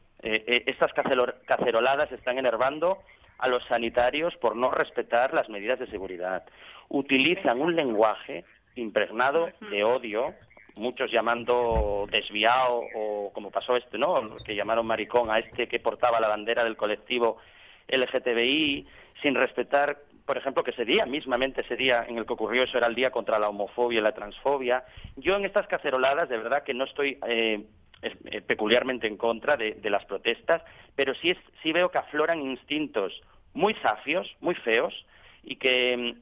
C: Estas caceroladas están enervando a los sanitarios por no respetar las medidas de seguridad. Utilizan un lenguaje impregnado de odio, muchos llamando desviado, o como pasó ¿no?, que llamaron maricón a que portaba la bandera del colectivo LGTBI, sin respetar, por ejemplo, que ese día en el que ocurrió eso era el día contra la homofobia y la transfobia. Yo en estas caceroladas, de verdad que no estoy peculiarmente en contra de las protestas, pero sí veo que afloran instintos muy zafios, muy feos, y que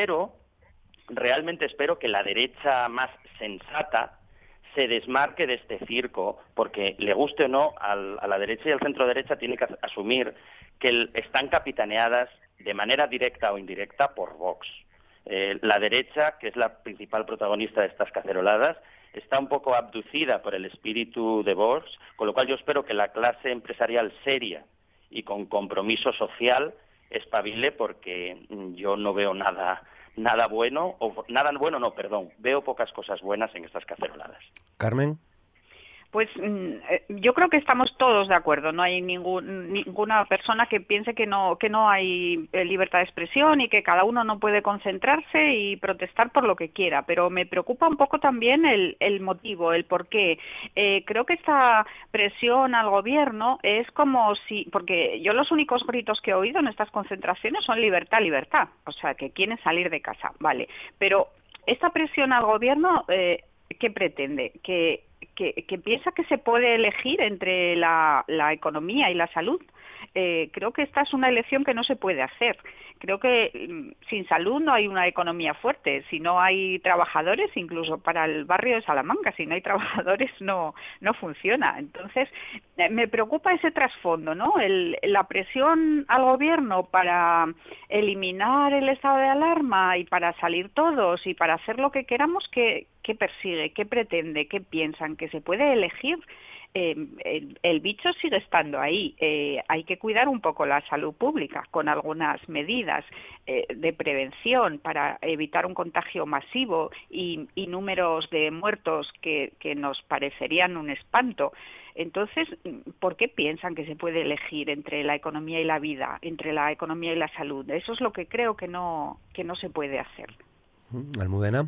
C: realmente espero que la derecha más sensata se desmarque de este circo, porque le guste o no, a la derecha y al centro derecha tiene que asumir que están capitaneadas de manera directa o indirecta por Vox. La derecha, que es la principal protagonista de estas caceroladas, está un poco abducida por el espíritu de Vox, con lo cual yo espero que la clase empresarial seria y con compromiso social espabile, porque yo no veo veo pocas cosas buenas en estas caceroladas.
A: Carmen.
E: Pues yo creo que estamos todos de acuerdo. No hay ninguna persona que piense que no hay libertad de expresión y que cada uno no puede concentrarse y protestar por lo que quiera. Pero me preocupa un poco también el motivo, el por qué. Creo que esta presión al gobierno es como si, porque yo los únicos gritos que he oído en estas concentraciones son libertad, libertad. O sea, que quieren salir de casa, vale. Pero esta presión al gobierno, ¿qué pretende? Que piensa que se puede elegir entre la economía y la salud. Creo que esta es una elección que no se puede hacer. Creo que sin salud no hay una economía fuerte. Si no hay trabajadores, incluso para el barrio de Salamanca, si no hay trabajadores no funciona. Entonces, me preocupa ese trasfondo, ¿no? La presión al gobierno para eliminar el estado de alarma y para salir todos y para hacer lo que queramos, ¿qué persigue? ¿Qué pretende? ¿Qué piensan? ¿Que se puede elegir? El bicho sigue estando ahí. Hay que cuidar un poco la salud pública con algunas medidas de prevención para evitar un contagio masivo y números de muertos que nos parecerían un espanto. Entonces, ¿por qué piensan que se puede elegir entre la economía y la vida, entre la economía y la salud? Eso es lo que creo que no se puede hacer.
A: Almudena.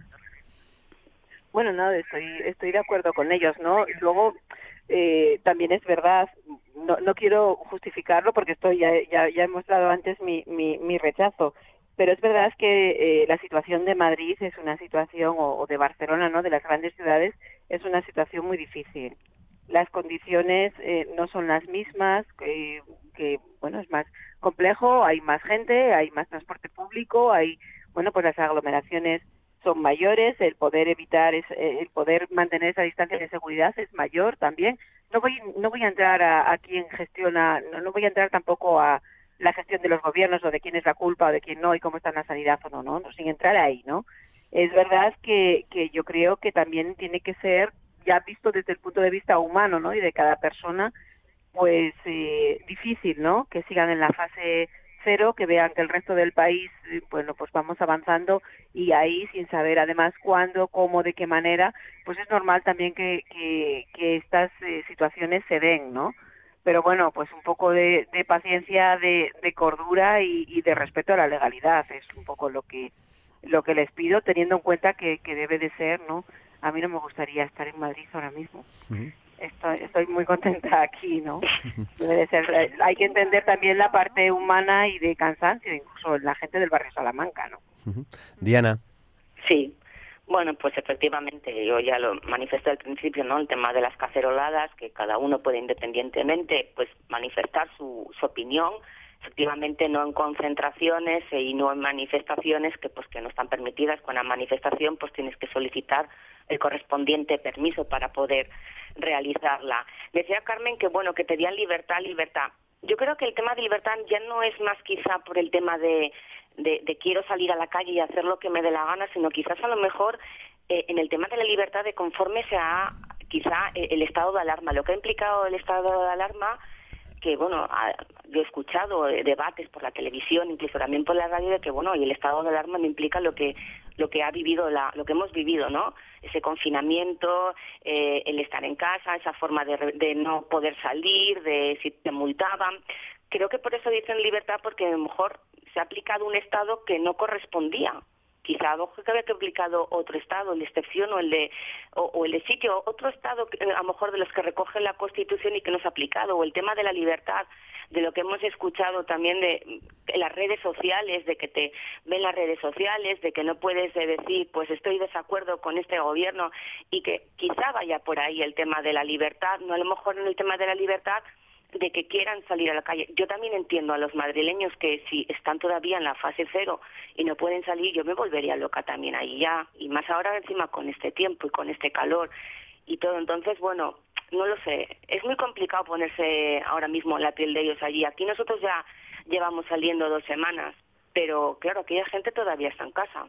F: Bueno, no, estoy de acuerdo con ellos, ¿no? Luego, también es verdad, no quiero justificarlo porque ya he mostrado antes mi rechazo, pero es verdad que la situación de Madrid es una situación, o de Barcelona, ¿no?, de las grandes ciudades, es una situación muy difícil. Las condiciones no son las mismas, que bueno, es más complejo, hay más gente, hay más transporte público, pues las aglomeraciones son mayores, el poder mantener esa distancia de seguridad es mayor también. No voy a entrar a quién gestiona, no voy a entrar tampoco a la gestión de los gobiernos o de quién es la culpa o de quién no y cómo está en la sanidad o no, sin entrar ahí, ¿no? Es verdad que yo creo que también tiene que ser ya visto desde el punto de vista humano, ¿no?, y de cada persona, pues difícil, ¿no? Que sigan en la fase 0, que vean que el resto del país, bueno, pues vamos avanzando y ahí sin saber además cuándo, cómo, de qué manera, pues es normal también que estas situaciones se den, ¿no? Pero bueno, pues un poco de paciencia, de cordura y de respeto a la legalidad es un poco lo que les pido, teniendo en cuenta que debe de ser, ¿no? A mí no me gustaría estar en Madrid ahora mismo. Uh-huh. Estoy muy contenta aquí, ¿no? Debe de ser, hay que entender también la parte humana y de cansancio, incluso la gente del barrio Salamanca, ¿no?
A: Uh-huh. Diana.
D: Sí. Bueno, pues efectivamente, yo ya lo manifesté al principio, ¿no? El tema de las caceroladas, que cada uno puede independientemente pues manifestar su opinión, efectivamente no en concentraciones y no en manifestaciones que no están permitidas. Con la manifestación pues tienes que solicitar el correspondiente permiso para poder realizarla. Decía Carmen que bueno, que pedían libertad. Yo creo que el tema de libertad ya no es más quizá por el tema de quiero salir a la calle y hacer lo que me dé la gana, sino quizás a lo mejor en el tema de la libertad de conforme sea quizá el estado de alarma. Lo que ha implicado el estado de alarma, que bueno, yo he escuchado debates por la televisión, incluso también por la radio, de que bueno, y el estado de alarma me implica lo que ha vivido, lo que hemos vivido, ¿no? Ese confinamiento, el estar en casa, esa forma de no poder salir, de si te multaban. Creo que por eso dicen libertad, porque a lo mejor se ha aplicado un estado que no correspondía. Quizá que había aplicado otro estado, el de excepción o el de sitio, otro estado a lo mejor de los que recoge la Constitución y que no se ha aplicado, o el tema de la libertad, de lo que hemos escuchado también de las redes sociales, de que te ven las redes sociales, de que no puedes decir pues estoy de desacuerdo con este gobierno, y que quizá vaya por ahí el tema de la libertad, no a lo mejor en el tema de la libertad de que quieran salir a la calle. Yo también entiendo a los madrileños que si están todavía en la fase 0 y no pueden salir, yo me volvería loca también ahí ya, y más ahora encima con este tiempo y con este calor y todo. Entonces, bueno, no lo sé, es muy complicado ponerse ahora mismo en la piel de ellos allí. Aquí nosotros ya llevamos saliendo 2 semanas, pero claro, aquella gente todavía está en casa.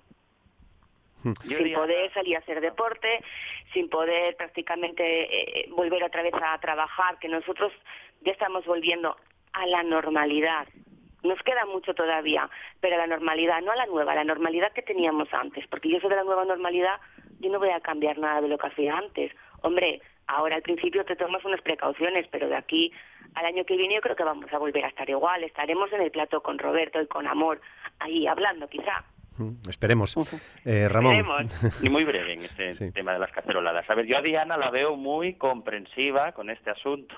D: Sin poder salir a hacer deporte, sin poder prácticamente volver otra vez a trabajar, que nosotros ya estamos volviendo a la normalidad. Nos queda mucho todavía, pero a la normalidad, no a la nueva, a la normalidad que teníamos antes, porque yo soy de la nueva normalidad, yo no voy a cambiar nada de lo que hacía antes. Hombre, ahora al principio te tomas unas precauciones, pero de aquí al año que viene yo creo que vamos a volver a estar igual, estaremos en el plato con Roberto y con Amor, ahí hablando quizá.
A: Esperemos. Ramón.
C: Esperemos. Y muy breve en este tema de las caceroladas. A ver, yo a Diana la veo muy comprensiva con este asunto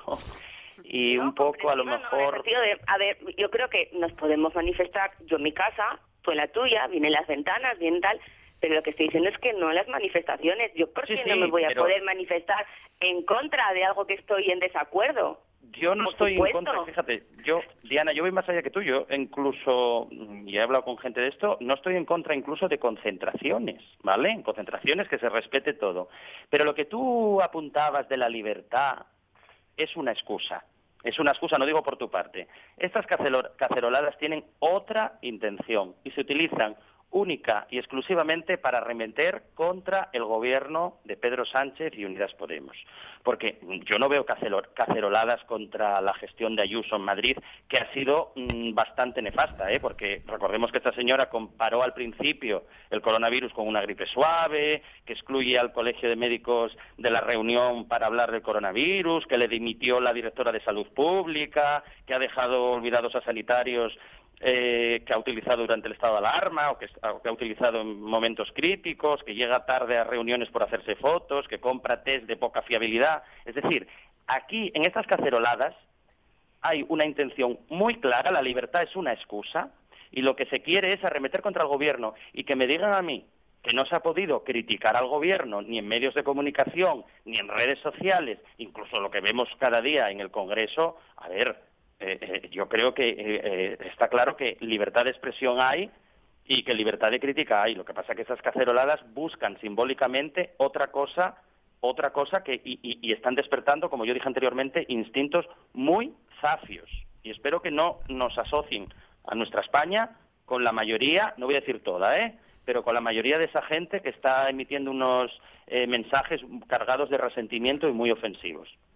C: y un poco a lo mejor...
D: A ver, yo creo que nos podemos manifestar, yo en mi casa, tú en la tuya, bien en las ventanas, bien tal, pero lo que estoy diciendo es que no en las manifestaciones. Yo por qué no me voy a poder manifestar en contra de algo que estoy en desacuerdo.
C: Yo no estoy en contra, fíjate, Diana, yo voy más allá que tú, yo incluso, y he hablado con gente de esto, no estoy en contra incluso de concentraciones, ¿vale? En concentraciones que se respete todo. Pero lo que tú apuntabas de la libertad es una excusa, no digo por tu parte. Estas caceroladas tienen otra intención y se utilizan única y exclusivamente para arremeter contra el gobierno de Pedro Sánchez y Unidas Podemos. Porque yo no veo caceroladas contra la gestión de Ayuso en Madrid, que ha sido bastante nefasta, porque recordemos que esta señora comparó al principio el coronavirus con una gripe suave, que excluye al Colegio de Médicos de la reunión para hablar del coronavirus, que le dimitió la directora de Salud Pública, que ha dejado olvidados a sanitarios que ha utilizado durante el estado de alarma o que ha utilizado en momentos críticos, que llega tarde a reuniones por hacerse fotos, que compra test de poca fiabilidad. Es decir, aquí en estas caceroladas hay una intención muy clara, la libertad es una excusa y lo que se quiere es arremeter contra el gobierno. Y que me digan a mí que no se ha podido criticar al gobierno ni en medios de comunicación, ni en redes sociales, incluso lo que vemos cada día en el Congreso, a ver... yo creo que está claro que libertad de expresión hay y que libertad de crítica hay. Lo que pasa es que esas caceroladas buscan simbólicamente otra cosa que y están despertando, como yo dije anteriormente, instintos muy zafios. Y espero que no nos asocien a nuestra España con la mayoría, no voy a decir toda, pero con la mayoría de esa gente que está emitiendo unos mensajes cargados de resentimiento y muy ofensivos.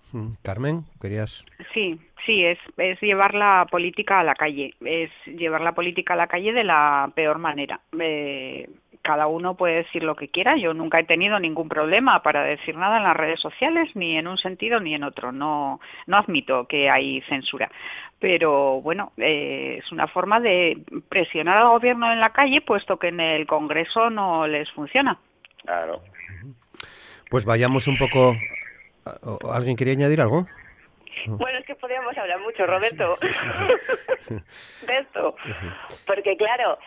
A: Carmen, querías...
E: Sí, es llevar la política a la calle, es llevar la política a la calle de la peor manera. Cada uno puede decir lo que quiera, yo nunca he tenido ningún problema para decir nada en las redes sociales, ni en un sentido ni en otro, no admito que hay censura. Pero bueno, es una forma de presionar al gobierno en la calle, puesto que en el Congreso no les funciona.
C: Claro.
A: Pues vayamos un poco... ¿Alguien quería añadir algo?
D: Bueno, es que podríamos hablar mucho, Roberto, de esto, porque claro,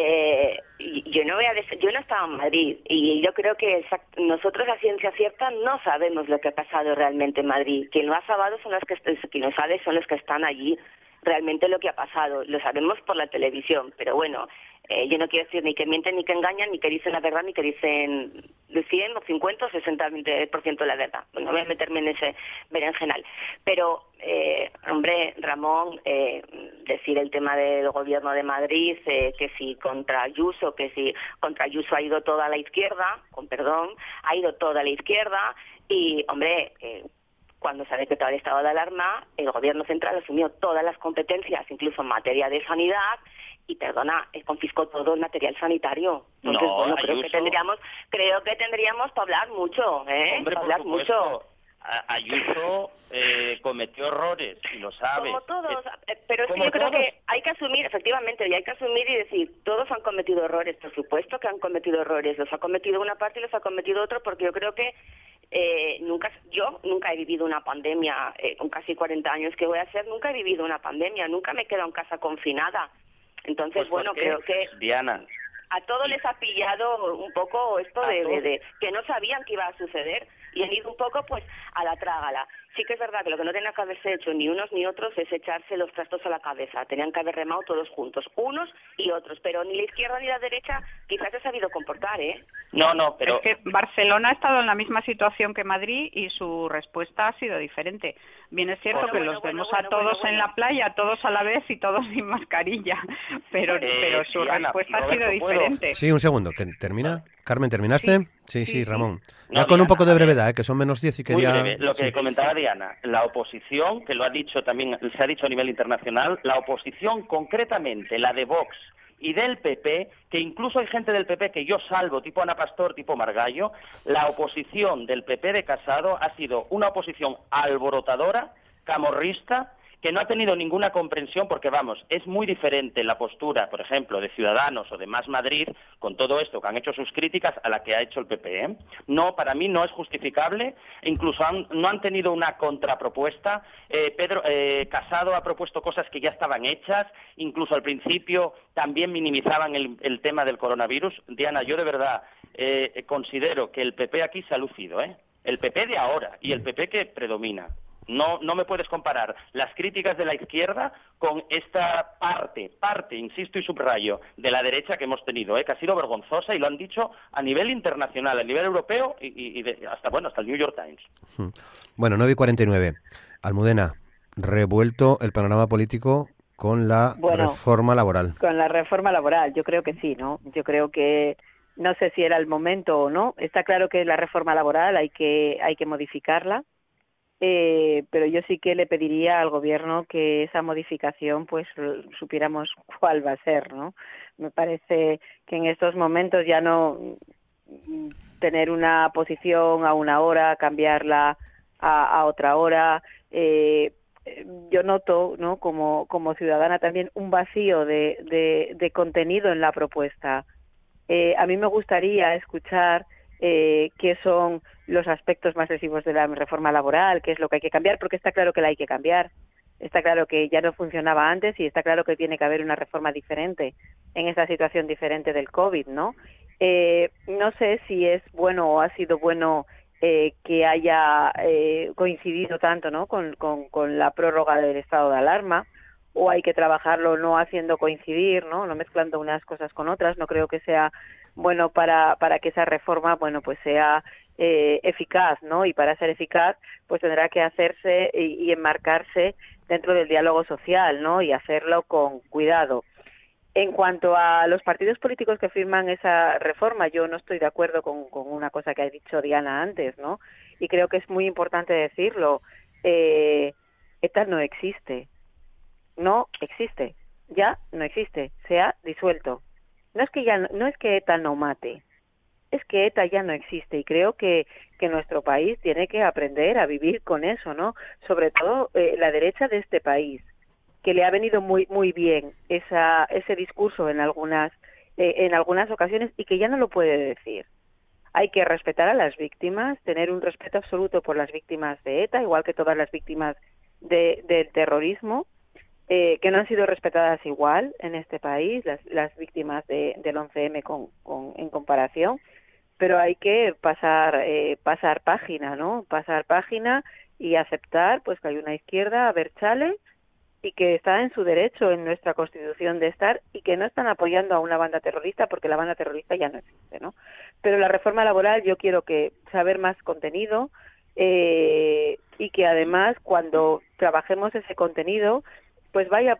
D: yo no estaba en Madrid y yo creo que nosotros a ciencia cierta no sabemos lo que ha pasado realmente en Madrid. Quien lo ha sabido quien lo sabe son los que están allí. Realmente lo que ha pasado lo sabemos por la televisión, pero bueno, yo no quiero decir ni que mienten ni que engañan, ni que dicen la verdad, ni que dicen de 100 o 50 o 60% de la verdad. No voy a meterme en ese berenjenal. Pero, hombre, Ramón, decir el tema del gobierno de Madrid, que si contra Ayuso ha ido toda la izquierda, con perdón, ha ido toda la izquierda y, hombre... cuando sabe que todo el estado de alarma, el gobierno central asumió todas las competencias, incluso en materia de sanidad, y confiscó todo el material sanitario. Entonces,
C: No,
D: bueno, creo
C: Ayuso...
D: que tendríamos para hablar mucho,
C: Hombre,
D: para
C: por
D: hablar
C: supuesto.
D: mucho.
C: Ayuso cometió errores, y lo sabe.
D: Como todos, pero es que
C: como
D: yo creo
C: todos.
D: que hay que asumir, efectivamente, y hay que asumir y decir, todos han cometido errores, por supuesto que han cometido errores, los ha cometido una parte y los ha cometido otro, porque yo creo que yo nunca he vivido una pandemia, con casi 40 años que voy a hacer, nunca he vivido una pandemia, nunca me he quedado en casa confinada. Entonces,
C: Pues
D: bueno, creo que
C: Diana,
D: a todos les ha pillado un poco esto de que no sabían que iba a suceder y han ido un poco pues a la trágala. Sí que es verdad que lo que no tenían que haberse hecho ni unos ni otros es echarse los trastos a la cabeza. Tenían que haber remado todos juntos, unos y otros, pero ni la izquierda ni la derecha quizás se ha sabido comportar, ¿eh?
C: No, pero...
E: Es que Barcelona ha estado en la misma situación que Madrid y su respuesta ha sido diferente. Bien es cierto que los vemos a todos en la playa, todos a la vez y todos sin mascarilla, pero su
C: Diana,
E: respuesta ha
C: Roberto,
E: sido
C: ¿puedo?
E: diferente.
A: Sí, un segundo, que termina. Carmen, ¿terminaste? Sí, Ramón.
C: No,
A: Ya con un
C: Diana,
A: poco de brevedad, que son menos 10 y quería...
C: Muy breve. Lo que
A: sí.
C: comentaba Diana, la oposición, que lo ha dicho también, se ha dicho a nivel internacional, la oposición concretamente, la de Vox y del PP, que incluso hay gente del PP que yo salvo, tipo Ana Pastor, tipo Margallo, la oposición del PP de Casado ha sido una oposición alborotadora, camorrista, que no ha tenido ninguna comprensión porque, vamos, es muy diferente la postura, por ejemplo, de Ciudadanos o de Más Madrid, con todo esto que han hecho sus críticas, a la que ha hecho el PP, ¿eh? No, para mí no es justificable, incluso no han tenido una contrapropuesta. Casado ha propuesto cosas que ya estaban hechas, incluso al principio también minimizaban el tema del coronavirus. Diana, yo de verdad considero que el PP aquí se ha lucido, ¿eh? El PP de ahora y el PP que predomina. No me puedes comparar las críticas de la izquierda con esta parte, insisto y subrayo, de la derecha que hemos tenido, que ha sido vergonzosa y lo han dicho a nivel internacional, a nivel europeo y hasta el New York Times.
A: Bueno, 9:49. Almudena, revuelto el panorama político con la reforma laboral.
F: Con la reforma laboral, yo creo que sí, ¿no? Yo creo que no sé si era el momento o no. Está claro que la reforma laboral hay que modificarla. Pero yo sí que le pediría al gobierno que esa modificación pues supiéramos cuál va a ser, ¿no? Me parece que en estos momentos ya no tener una posición a una hora, cambiarla a otra hora, yo noto, ¿no? Como ciudadana también un vacío de contenido en la propuesta. A mí me gustaría escuchar qué son los aspectos más lesivos de la reforma laboral, qué es lo que hay que cambiar, porque está claro que la hay que cambiar. Está claro que ya no funcionaba antes y está claro que tiene que haber una reforma diferente en esta situación diferente del COVID, ¿no? No sé si es bueno o ha sido bueno que haya coincidido tanto, ¿no? con la prórroga del estado de alarma, o hay que trabajarlo no haciendo coincidir, no mezclando unas cosas con otras. No creo que sea bueno para que esa reforma pues sea eficaz, ¿no? Y para ser eficaz pues tendrá que hacerse y enmarcarse dentro del diálogo social, ¿no? Y hacerlo con cuidado. En cuanto a los partidos políticos que firman esa reforma, yo no estoy de acuerdo con una cosa que ha dicho Diana antes, ¿no? Y creo que es muy importante decirlo. ETA no existe, ya no existe, se ha disuelto. No es que ETA no mate, es que ETA ya no existe, y creo que nuestro país tiene que aprender a vivir con eso, ¿no? Sobre todo la derecha de este país, que le ha venido muy bien ese discurso en algunas ocasiones, y que ya no lo puede decir. Hay que respetar a las víctimas, tener un respeto absoluto por las víctimas de ETA, igual que todas las víctimas del terrorismo, que no han sido respetadas igual en este país, las víctimas del 11M en comparación, pero hay que pasar página, ¿no? Pasar página y aceptar pues que hay una izquierda abertzale y que está en su derecho en nuestra Constitución de estar, y que no están apoyando a una banda terrorista, porque la banda terrorista ya no existe, ¿no? Pero la reforma laboral, yo quiero saber más contenido, y que además cuando trabajemos ese contenido pues vaya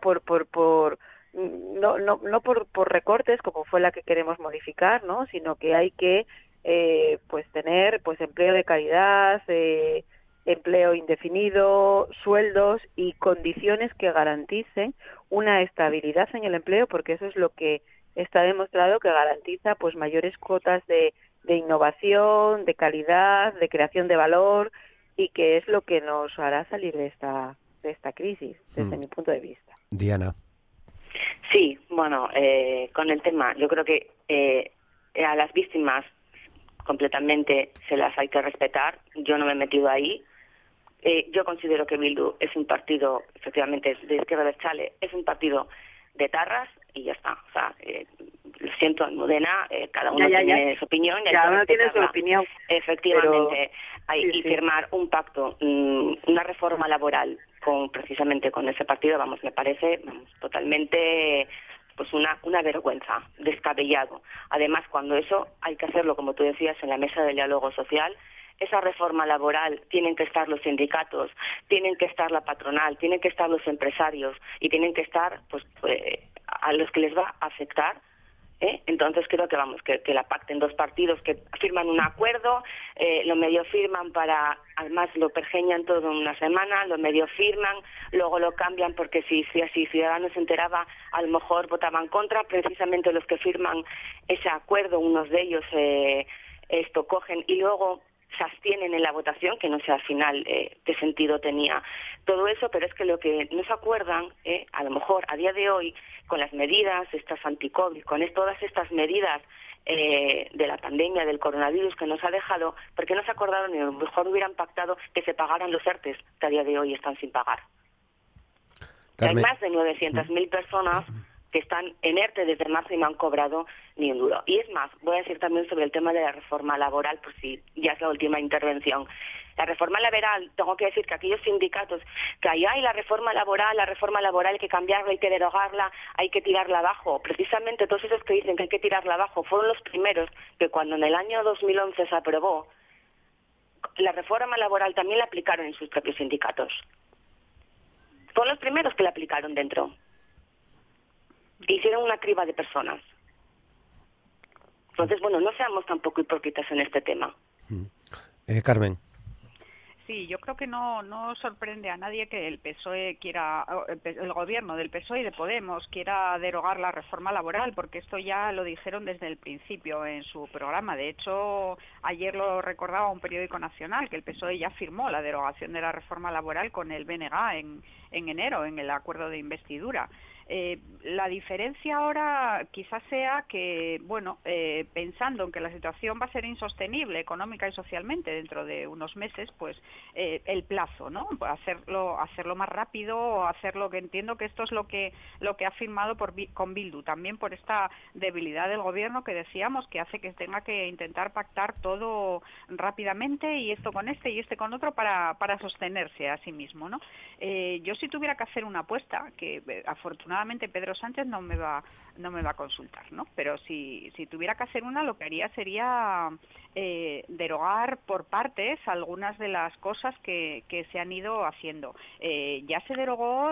F: no por recortes como fue la que queremos modificar, ¿no? Sino que hay que pues tener pues empleo de calidad, empleo indefinido, sueldos y condiciones que garanticen una estabilidad en el empleo, porque eso es lo que está demostrado que garantiza pues mayores cuotas de innovación, de calidad, de creación de valor, y que es lo que nos hará salir de esta crisis, desde mi punto de vista.
A: Diana.
D: Sí, bueno, con el tema, yo creo que a las víctimas completamente se las hay que respetar. Yo no me he metido ahí. Yo considero que Bildu es un partido, efectivamente, de izquierda abertzale, es un partido de tarras y ya está. O sea, lo siento, Almudena, cada uno tiene su opinión.
F: Cada uno tiene su opinión.
D: Efectivamente,
F: pero,
D: y firmar un pacto, una reforma laboral precisamente con ese partido, me parece totalmente pues una vergüenza, descabellado. Además, cuando eso hay que hacerlo, como tú decías, en la mesa del diálogo social. Esa reforma laboral tienen que estar los sindicatos, tienen que estar la patronal, tienen que estar los empresarios y tienen que estar pues a los que les va a afectar. Entonces creo que la pacten dos partidos que firman un acuerdo, lo medio firman además lo pergeñan todo en una semana, lo medio firman, luego lo cambian porque si Ciudadanos se enteraba, a lo mejor votaban contra. Precisamente los que firman ese acuerdo, unos de ellos esto cogen y luego se abstienen en la votación, que no sé al final qué sentido tenía todo eso, pero es que lo que no se acuerdan, a lo mejor a día de hoy, con las medidas, estas anti-COVID, con todas estas medidas de la pandemia, del coronavirus que nos ha dejado, porque no se acordaron y a lo mejor hubieran pactado que se pagaran los ERTES, que a día de hoy están sin pagar. Hay más de 900.000 personas que están en ERTE desde marzo y no han cobrado ni un duro. Y es más, voy a decir también sobre el tema de la reforma laboral, por si ya es la última intervención. La reforma laboral, tengo que decir que aquellos sindicatos que hay la reforma laboral hay que cambiarla, hay que derogarla, hay que tirarla abajo. Precisamente todos esos que dicen que hay que tirarla abajo fueron los primeros que cuando en el año 2011 se aprobó la reforma laboral también la aplicaron en sus propios sindicatos. Fueron los primeros que la aplicaron dentro. Hicieron una criba de personas. Entonces, bueno, no seamos tampoco hipócritas en este tema.
A: Carmen.
E: Sí, yo creo que no sorprende a nadie que el PSOE quiera, el gobierno del PSOE y de Podemos quiera derogar la reforma laboral, porque esto ya lo dijeron desde el principio en su programa. De hecho, ayer lo recordaba un periódico nacional, que el PSOE ya firmó la derogación de la reforma laboral con el BNG en enero, en el acuerdo de investidura. La diferencia ahora quizás sea que, pensando en que la situación va a ser insostenible económica y socialmente dentro de unos meses, pues el plazo, ¿no? Hacerlo más rápido, hacerlo, que entiendo que esto es lo que ha firmado con Bildu, también por esta debilidad del gobierno que decíamos, que hace que tenga que intentar pactar todo rápidamente, y esto con este y este con otro, para sostenerse a sí mismo, ¿no? Yo si tuviera que hacer una apuesta, que afortunadamente Pedro Sánchez no me va a consultar, ¿no? Pero si tuviera que hacer una, lo que haría sería derogar por partes algunas de las cosas que se han ido haciendo. Ya se derogó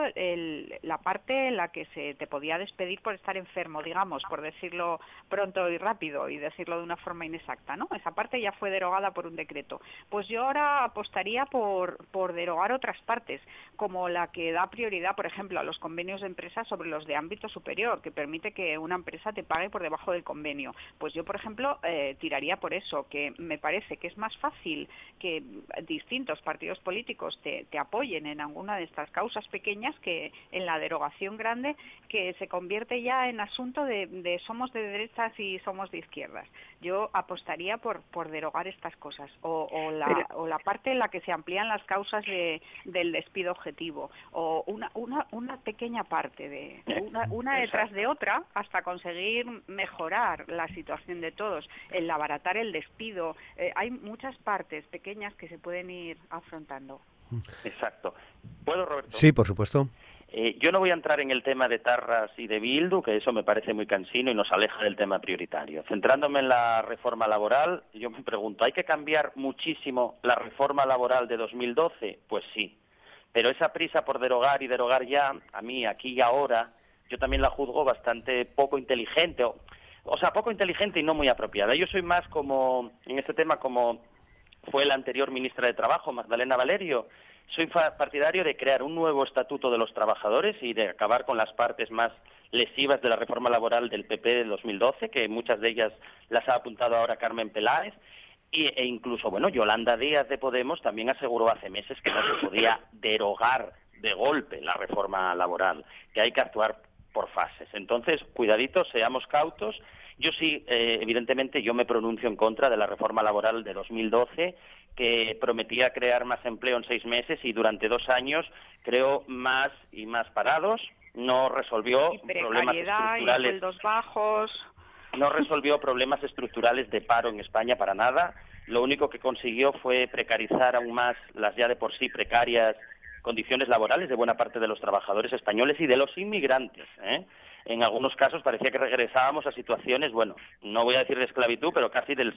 E: la parte en la que se te podía despedir por estar enfermo, digamos, por decirlo pronto y rápido y decirlo de una forma inexacta, ¿no? Esa parte ya fue derogada por un decreto. Pues yo ahora apostaría por derogar otras partes, como la que da prioridad, por ejemplo, a los convenios de empresa sobre los de ámbito superior, que permite que una empresa te pague por debajo del convenio. Pues yo, por ejemplo, tiraría por eso, que me parece que es más fácil que distintos partidos políticos te apoyen en alguna de estas causas pequeñas que en la derogación grande, que se convierte ya en asunto de somos de derechas y somos de izquierdas. Yo apostaría por derogar estas cosas, o la parte en la que se amplían las causas del despido objetivo, o una pequeña parte una detrás de otra, hasta conseguir mejorar la situación de todos, el abaratar el despido. Hay muchas partes pequeñas que se pueden ir afrontando.
C: Exacto. ¿Puedo, Roberto?
A: Sí, por supuesto.
C: Yo no voy a entrar en el tema de Tarras y de Bildu, que eso me parece muy cansino y nos aleja del tema prioritario. Centrándome en la reforma laboral, yo me pregunto, ¿hay que cambiar muchísimo la reforma laboral de 2012? Pues sí. Pero esa prisa por derogar y derogar ya, a mí, aquí y ahora, yo también la juzgo bastante poco inteligente, o sea, poco inteligente y no muy apropiada. Yo soy más como, en este tema, como fue la anterior ministra de Trabajo, Magdalena Valerio. Soy partidario de crear un nuevo estatuto de los trabajadores y de acabar con las partes más lesivas de la reforma laboral del PP de 2012, que muchas de ellas las ha apuntado ahora Carmen Peláez, e incluso, bueno, Yolanda Díaz de Podemos también aseguró hace meses que no se podía derogar de golpe la reforma laboral, que hay que actuar por fases. Entonces, cuidaditos, seamos cautos. Yo sí, evidentemente, yo me pronuncio en contra de la reforma laboral de 2012, que prometía crear más empleo en 6 meses y durante 2 años creó más y más parados, no resolvió problemas estructurales.
E: Y sueldos bajos.
C: No resolvió problemas estructurales de paro en España para nada. Lo único que consiguió fue precarizar aún más las ya de por sí precarias condiciones laborales de buena parte de los trabajadores españoles y de los inmigrantes, ¿eh? En algunos casos parecía que regresábamos a situaciones, bueno, no voy a decir de esclavitud, pero casi de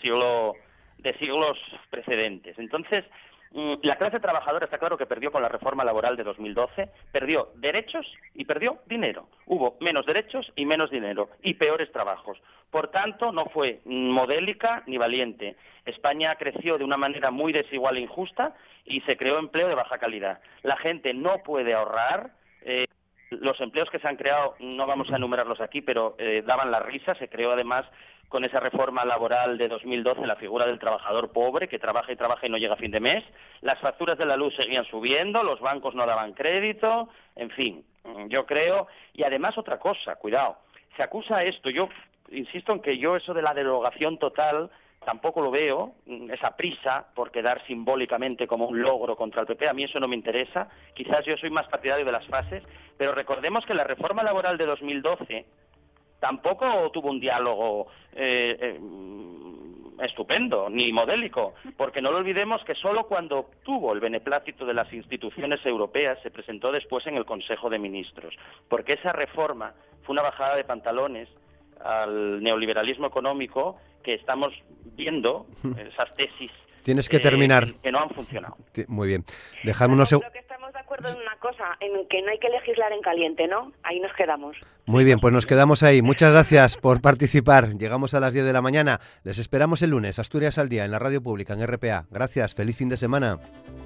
C: siglos precedentes. Entonces, la clase trabajadora está claro que perdió con la reforma laboral de 2012, perdió derechos y perdió dinero. Hubo menos derechos y menos dinero y peores trabajos. Por tanto, no fue modélica ni valiente. España creció de una manera muy desigual e injusta y se creó empleo de baja calidad. La gente no puede ahorrar. Los empleos que se han creado, no vamos a enumerarlos aquí, pero daban la risa. Se creó además con esa reforma laboral de 2012 la figura del trabajador pobre que trabaja y no llega a fin de mes. Las facturas de la luz seguían subiendo, los bancos no daban crédito, en fin, yo creo. Y además otra cosa, cuidado, se acusa esto, yo insisto en que yo eso de la derogación total tampoco lo veo, esa prisa por quedar simbólicamente como un logro contra el PP, a mí eso no me interesa, quizás yo soy más partidario de las fases, pero recordemos que la reforma laboral de 2012 tampoco tuvo un diálogo estupendo, ni modélico, porque no lo olvidemos que solo cuando obtuvo el beneplácito de las instituciones europeas se presentó después en el Consejo de Ministros, porque esa reforma fue una bajada de pantalones al neoliberalismo económico que estamos viendo, esas tesis.
A: Tienes que terminar.
C: Que no han funcionado.
A: Muy bien. Dejadme unos segundos.
D: Creo que estamos de acuerdo en una cosa, en que no hay que legislar en caliente, ¿no? Ahí nos quedamos.
A: Muy bien, pues nos quedamos ahí. Muchas gracias por participar. Llegamos a las 10 de la mañana. Les esperamos el lunes, Asturias al Día, en la Radio Pública, en RPA. Gracias, feliz fin de semana.